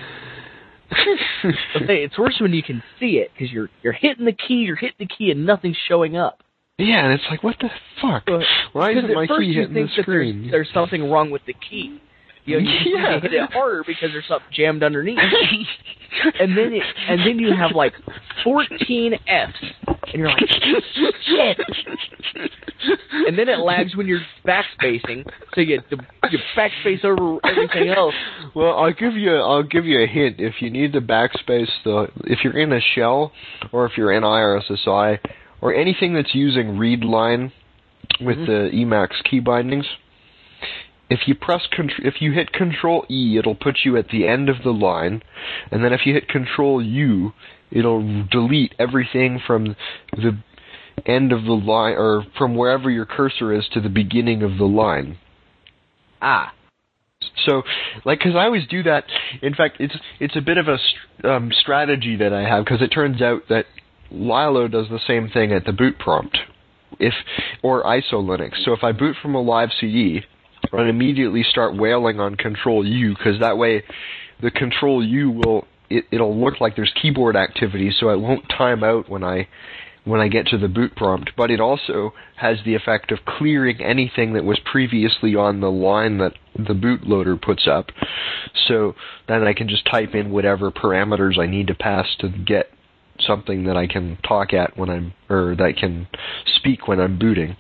It's worse when you can see it, because you're hitting the key, and nothing's showing up. Yeah, and it's like, what the fuck? Why isn't my key hitting the screen? There's something wrong with the key. You hit it harder because there's something jammed underneath. and then you have like 14 Fs, and you're like, shit. And then it lags when you're backspacing, so you backspace over everything else. Well, I'll give you a hint. If you need to backspace if you're in a shell, or if you're in IRSSI, or anything that's using read line with the Emacs key bindings, if you hit Control E, it'll put you at the end of the line, and then if you hit Control U, it'll delete everything from the end of the line, or from wherever your cursor is to the beginning of the line. Ah. So, because I always do that. In fact, it's a bit of a strategy that I have, because it turns out that Lilo does the same thing at the boot prompt, or ISO Linux. So if I boot from a live CD, I'll immediately start wailing on Control U, because that way the Control U it'll look like there's keyboard activity, so it won't time out when I get to the boot prompt. But it also has the effect of clearing anything that was previously on the line that the bootloader puts up. So then I can just type in whatever parameters I need to pass to get something that I can talk at or that I can speak when I'm booting.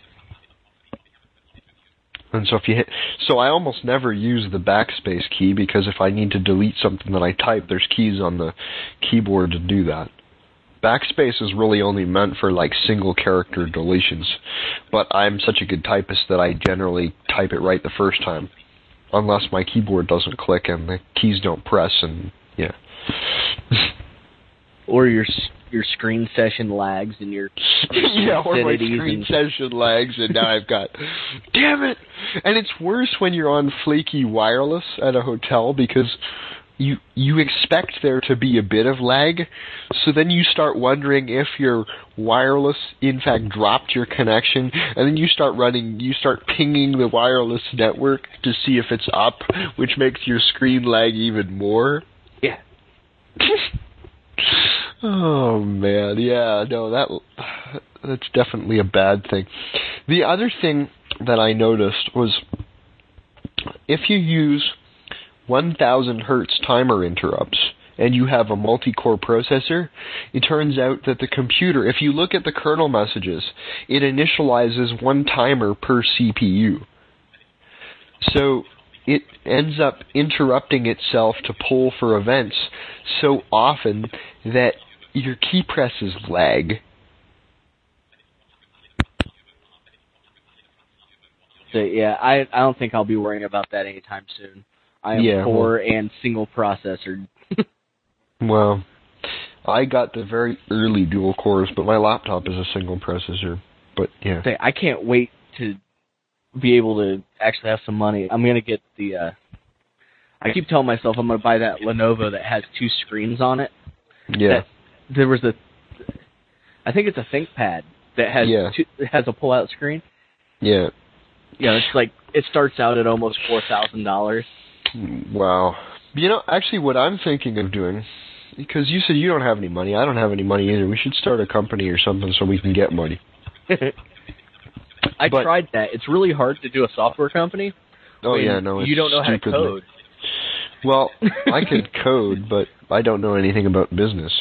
And so I almost never use the backspace key, because if I need to delete something that I type, there's keys on the keyboard to do that. Backspace is really only meant for single character deletions, but I'm such a good typist that I generally type it right the first time, unless my keyboard doesn't click and the keys don't press, and yeah. Or your screen session lags and your or my screen session lags, and now I've got, damn it! And it's worse when you're on flaky wireless at a hotel, because you expect there to be a bit of lag, so then you start wondering if your wireless in fact dropped your connection, and then you start pinging the wireless network to see if it's up, which makes your screen lag even more. Yeah. Oh man, yeah, no, that's definitely a bad thing. The other thing that I noticed was, if you use 1000 hertz timer interrupts and you have a multi-core processor, it turns out that the computer, if you look at the kernel messages, it initializes one timer per CPU. So it ends up interrupting itself to pull for events so often that your key presses lag. So yeah, I don't think I'll be worrying about that anytime soon. I am core and single processor. Well, I got the very early dual cores, but my laptop is a single processor. But yeah, I can't wait to be able to actually have some money. I'm gonna get the. I keep telling myself I'm gonna buy that Lenovo that has 2 screens on it. Yeah. There was I think it's a ThinkPad that has has a pull-out screen. Yeah. Yeah, it's it starts out at almost $4,000. Wow. Actually what I'm thinking of doing, because you said you don't have any money, I don't have any money either, we should start a company or something so we can get money. I tried that. It's really hard to do a software company. Oh yeah, no, it's you don't know how to code. Well, I could code, but I don't know anything about business.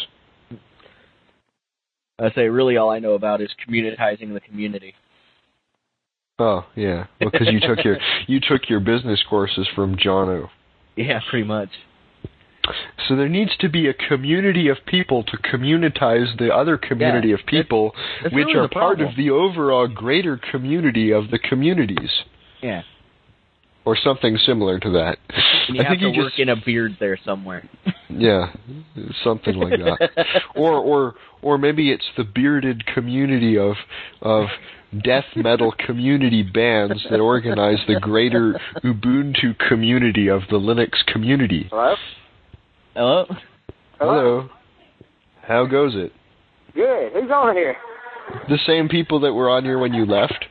I say really all I know about is communitizing the community. Oh yeah, because you took your business courses from John O. Yeah, pretty much. So there needs to be a community of people to communitize the other community of people, that's which really are part of the overall greater community of the communities. Yeah. Or something similar to that. And you have to work in a beard there somewhere. Yeah, something like that. Or maybe it's the bearded community of death metal community bands that organize the greater Ubuntu community of the Linux community. Hello? Hello? Hello. How goes it? Good. Who's on here? The same people that were on here when you left.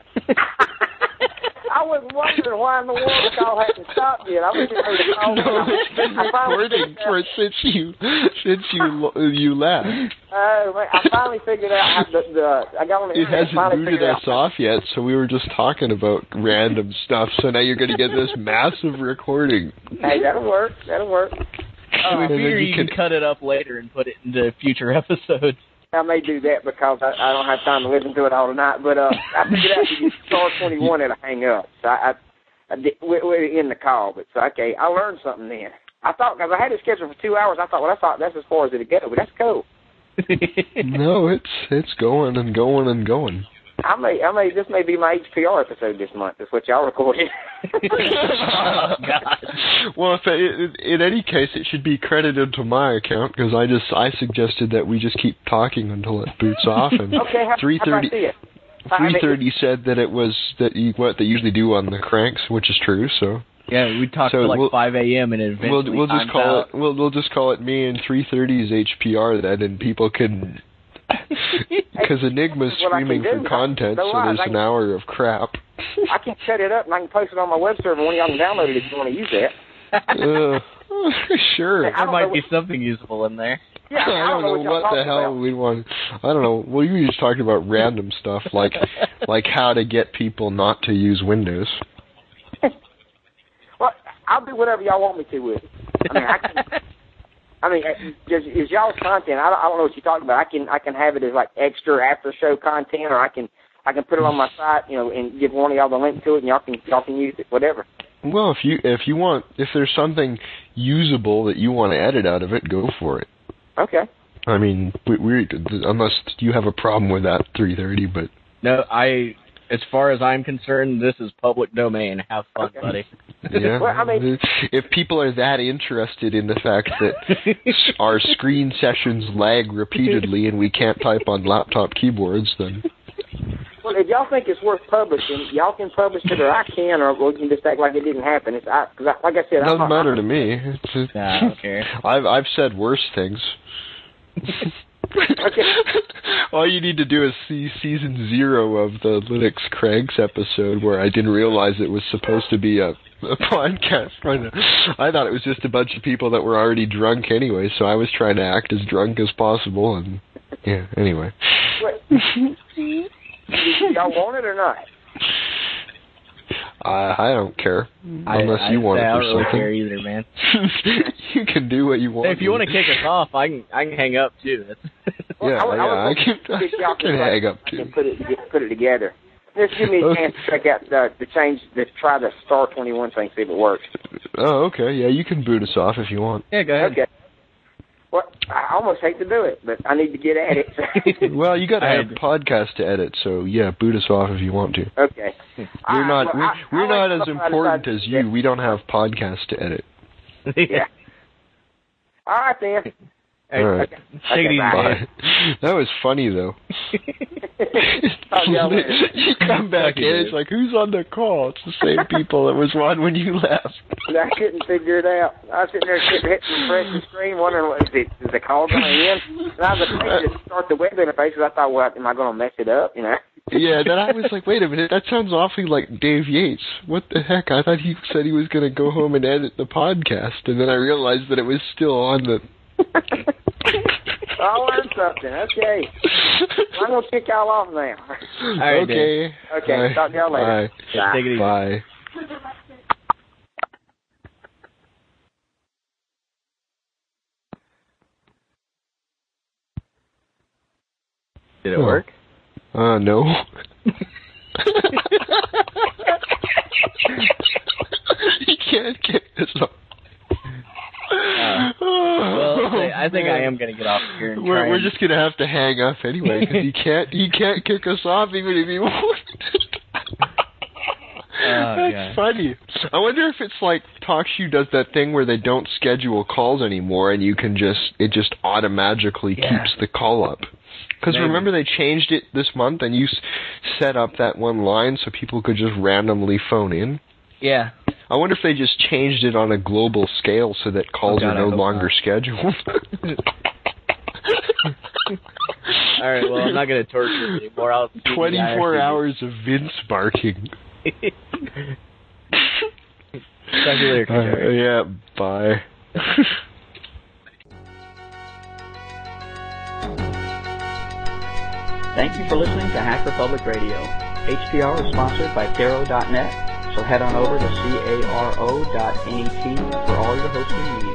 I was wondering why in the world the call hadn't stopped yet. I was getting ready to call. No, it's been recording since you left. I finally figured out how I got on the internet. It hasn't booted us off yet, so we were just talking about random stuff. So now you're going to get this massive recording. Hey, that'll work. We figure you can cut it up later and put it into future episodes. I may do that because I don't have time to listen to it all tonight. But I figured out if you star 21, it'll hang up. So we're in the call. But so okay, I learned something then. I thought, because I had it scheduled for 2 hours, I thought that's as far as it'd go. But that's cool. No, it's going and going and going. This may be my HPR episode this month. That's what y'all recorded. Oh, God. Well, in any case, it should be credited to my account because I suggested that we just keep talking until it boots off. And okay, how about this? 330 said that it was what they usually do on the cranks, which is true. So yeah, we talked till like 5 a.m. and eventually we'll just call it we'll just call it me and 330's HPR then, and people can. Because Enigma's screaming for content, so there's an hour of crap. I can set it up and I can post it on my web server. One of y'all can download it if you want to use that. Sure. There might be something useful in there. Yeah, I don't know what the hell we want. I don't know. Well, you just talked about random stuff like how to get people not to use Windows. Well, I'll do whatever y'all want me to with it. I mean, is y'all's content? I don't know what you're talking about. I can have it as like extra after show content, or I can put it on my site, and give one of y'all the link to it, and y'all can use it, whatever. Well, if there's something usable that you want to edit out of it, go for it. Okay. I mean, we unless you have a problem with that 330, but no, as far as I'm concerned, this is public domain. Have fun, buddy. Yeah. Well, I mean, if people are that interested in the fact that our screen sessions lag repeatedly and we can't type on laptop keyboards, then. Well, if y'all think it's worth publishing, y'all can publish it, or I can, or we can just act like it didn't happen. Like I said, it doesn't matter to me. I don't care. I've said worse things. Okay. All you need to do is see season 0 of the Linux Cranks episode where I didn't realize it was supposed to be a podcast. I thought it was just a bunch of people that were already drunk anyway, so I was trying to act as drunk as possible, and yeah, anyway. Y'all want it or not? I don't care, unless you want it or something. I don't really care either, man. You can do what you want. If you want to kick us off, I can hang up too. I can hang up too. I can put it together. Just give me a chance to check out try the Star 21 thing, see if it works. Oh, okay. Yeah, you can boot us off if you want. Yeah, go ahead. Okay. Well, I almost hate to do it, but I need to get at it. Well, you got to have a podcast to edit, so yeah, boot us off if you want to. Okay. We're not as important as you. We don't have podcasts to edit. Yeah. All right, then. All right. Take it easy. Bye. That was funny, though. You come back in, it's like, who's on the call? It's the same people that was on when you left. I couldn't figure it out. I was sitting there hitting the screen, wondering, is the call going in? And I was afraid to start the web interface because I thought, well, am I going to mess it up? Yeah, then I was like, wait a minute, that sounds awfully like Dave Yates. What the heck? I thought he said he was going to go home and edit the podcast, and then I realized that it was still on the... I learned something. Okay. I'm going to kick y'all off now. All right, okay. Okay, Bye. talk to y'all later. Bye. Bye. Take it easy. Bye. Did it work? No. You can't get this off. Well, I think I am going to get off here. And We're just going to have to hang up anyway, because he can't kick us off even if he wants. That's funny. I wonder if it's like TalkShoe does that thing where they don't schedule calls anymore, and it just automatically keeps the call up. Because remember they changed it this month, and you set up that one line so people could just randomly phone in? Yeah. I wonder if they just changed it on a global scale so that calls are no longer scheduled. All right, well, I'm not going to torture you anymore. I'll 24 hours of Vince barking. Talk to you later. Yeah, bye. Thank you for listening to Hacker Public Radio. HPR is sponsored by Caro.net, so head on over to caro.net for all your hosting needs.